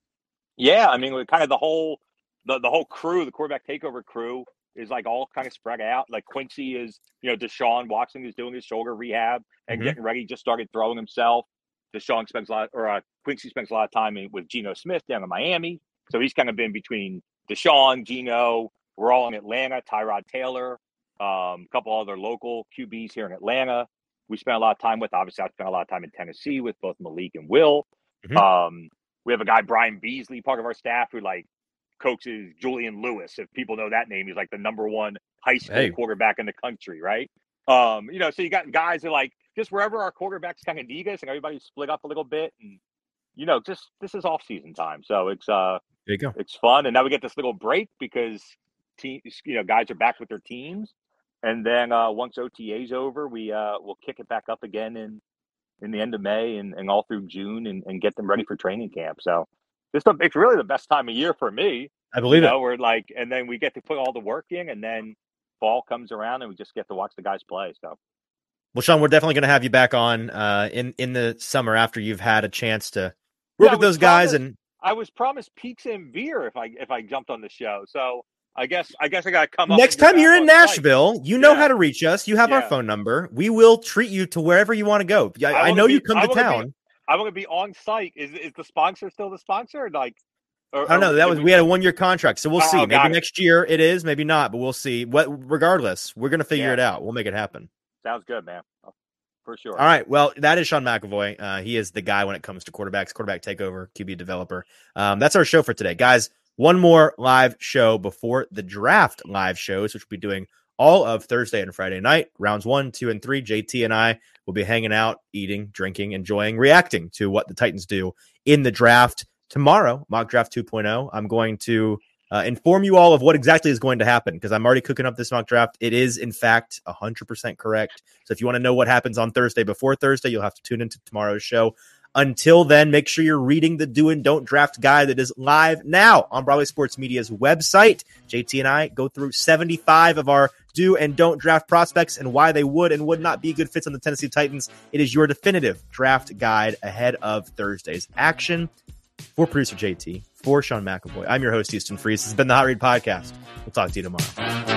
yeah I mean, kind of the whole the the whole crew, the Quarterback Takeover crew, is like all kind of spread out. Like Quincy is, you know, Deshaun Watson is doing his shoulder rehab and mm-hmm. getting ready. Just started throwing himself. Deshaun spends a lot, or uh, Quincy spends a lot of time in, with Geno Smith down in Miami. So he's kind of been between Deshaun, Geno. We're all in Atlanta. Tyrod Taylor, um, a couple other local Q Bs here in Atlanta. We spent a lot of time with. Obviously, I spent a lot of time in Tennessee with both Malik and Will. Mm-hmm. Um, we have a guy, Brian Beasley, part of our staff, who like coaches Julian Lewis. If people know that name, he's like the number one high school hey. quarterback in the country, right? Um, you know, so you got guys that like just wherever our quarterbacks kind of need us, and everybody's split up a little bit, and you know, just this is off season time, so it's uh, there you go. It's fun, and now we get this little break because teams, you know, guys are back with their teams, and then uh, once O T A's over, we uh, we'll kick it back up again in in the end of May and, and all through June, and, and get them ready for training camp. So this it's really the best time of year for me. I believe you know, it. We're like, and then we get to put all the work in, and then fall comes around, and we just get to watch the guys play. So. Well, Sean, we're definitely going to have you back on uh, in in the summer after you've had a chance to work yeah, with those guys. Promised, and I was promised pizza and beer if I if I jumped on the show. So I guess I guess I got to come up. Next time you're in Nashville, site. you know yeah. how to reach us. You have yeah. our phone number. We will treat you to wherever you want to go. I, I, I know be, you come I to town. Be, I want to be on site. Is is the sponsor still the sponsor? Like. Or, I don't know. That was we, we had a one year contract, so we'll oh, see. Maybe it. next year it is, maybe not, but we'll see. What, regardless, we're gonna figure yeah. it out. We'll make it happen. Sounds good, man. For sure. All right. Well, that is Sean McAvoy. Uh, he is the guy when it comes to quarterbacks, quarterback takeover, Q B developer. Um, that's our show for today, guys. One more live show before the draft live shows, which we'll be doing all of Thursday and Friday night, rounds one, two, and three. J T and I will be hanging out, eating, drinking, enjoying, reacting to what the Titans do in the draft. Tomorrow, Mock Draft two point oh, I'm going to uh, inform you all of what exactly is going to happen because I'm already cooking up this mock draft. It is, in fact, one hundred percent correct. So if you want to know what happens on Thursday before Thursday, you'll have to tune into tomorrow's show. Until then, make sure you're reading the Do and Don't Draft guide that is live now on Broadway Sports Media's website. J T and I go through seventy-five of our do and don't draft prospects and why they would and would not be good fits on the Tennessee Titans. It is your definitive draft guide ahead of Thursday's action. For producer J T, for Sean McAvoy, I'm your host, Houston Freeze. This has been the Hot Read Podcast. We'll talk to you tomorrow.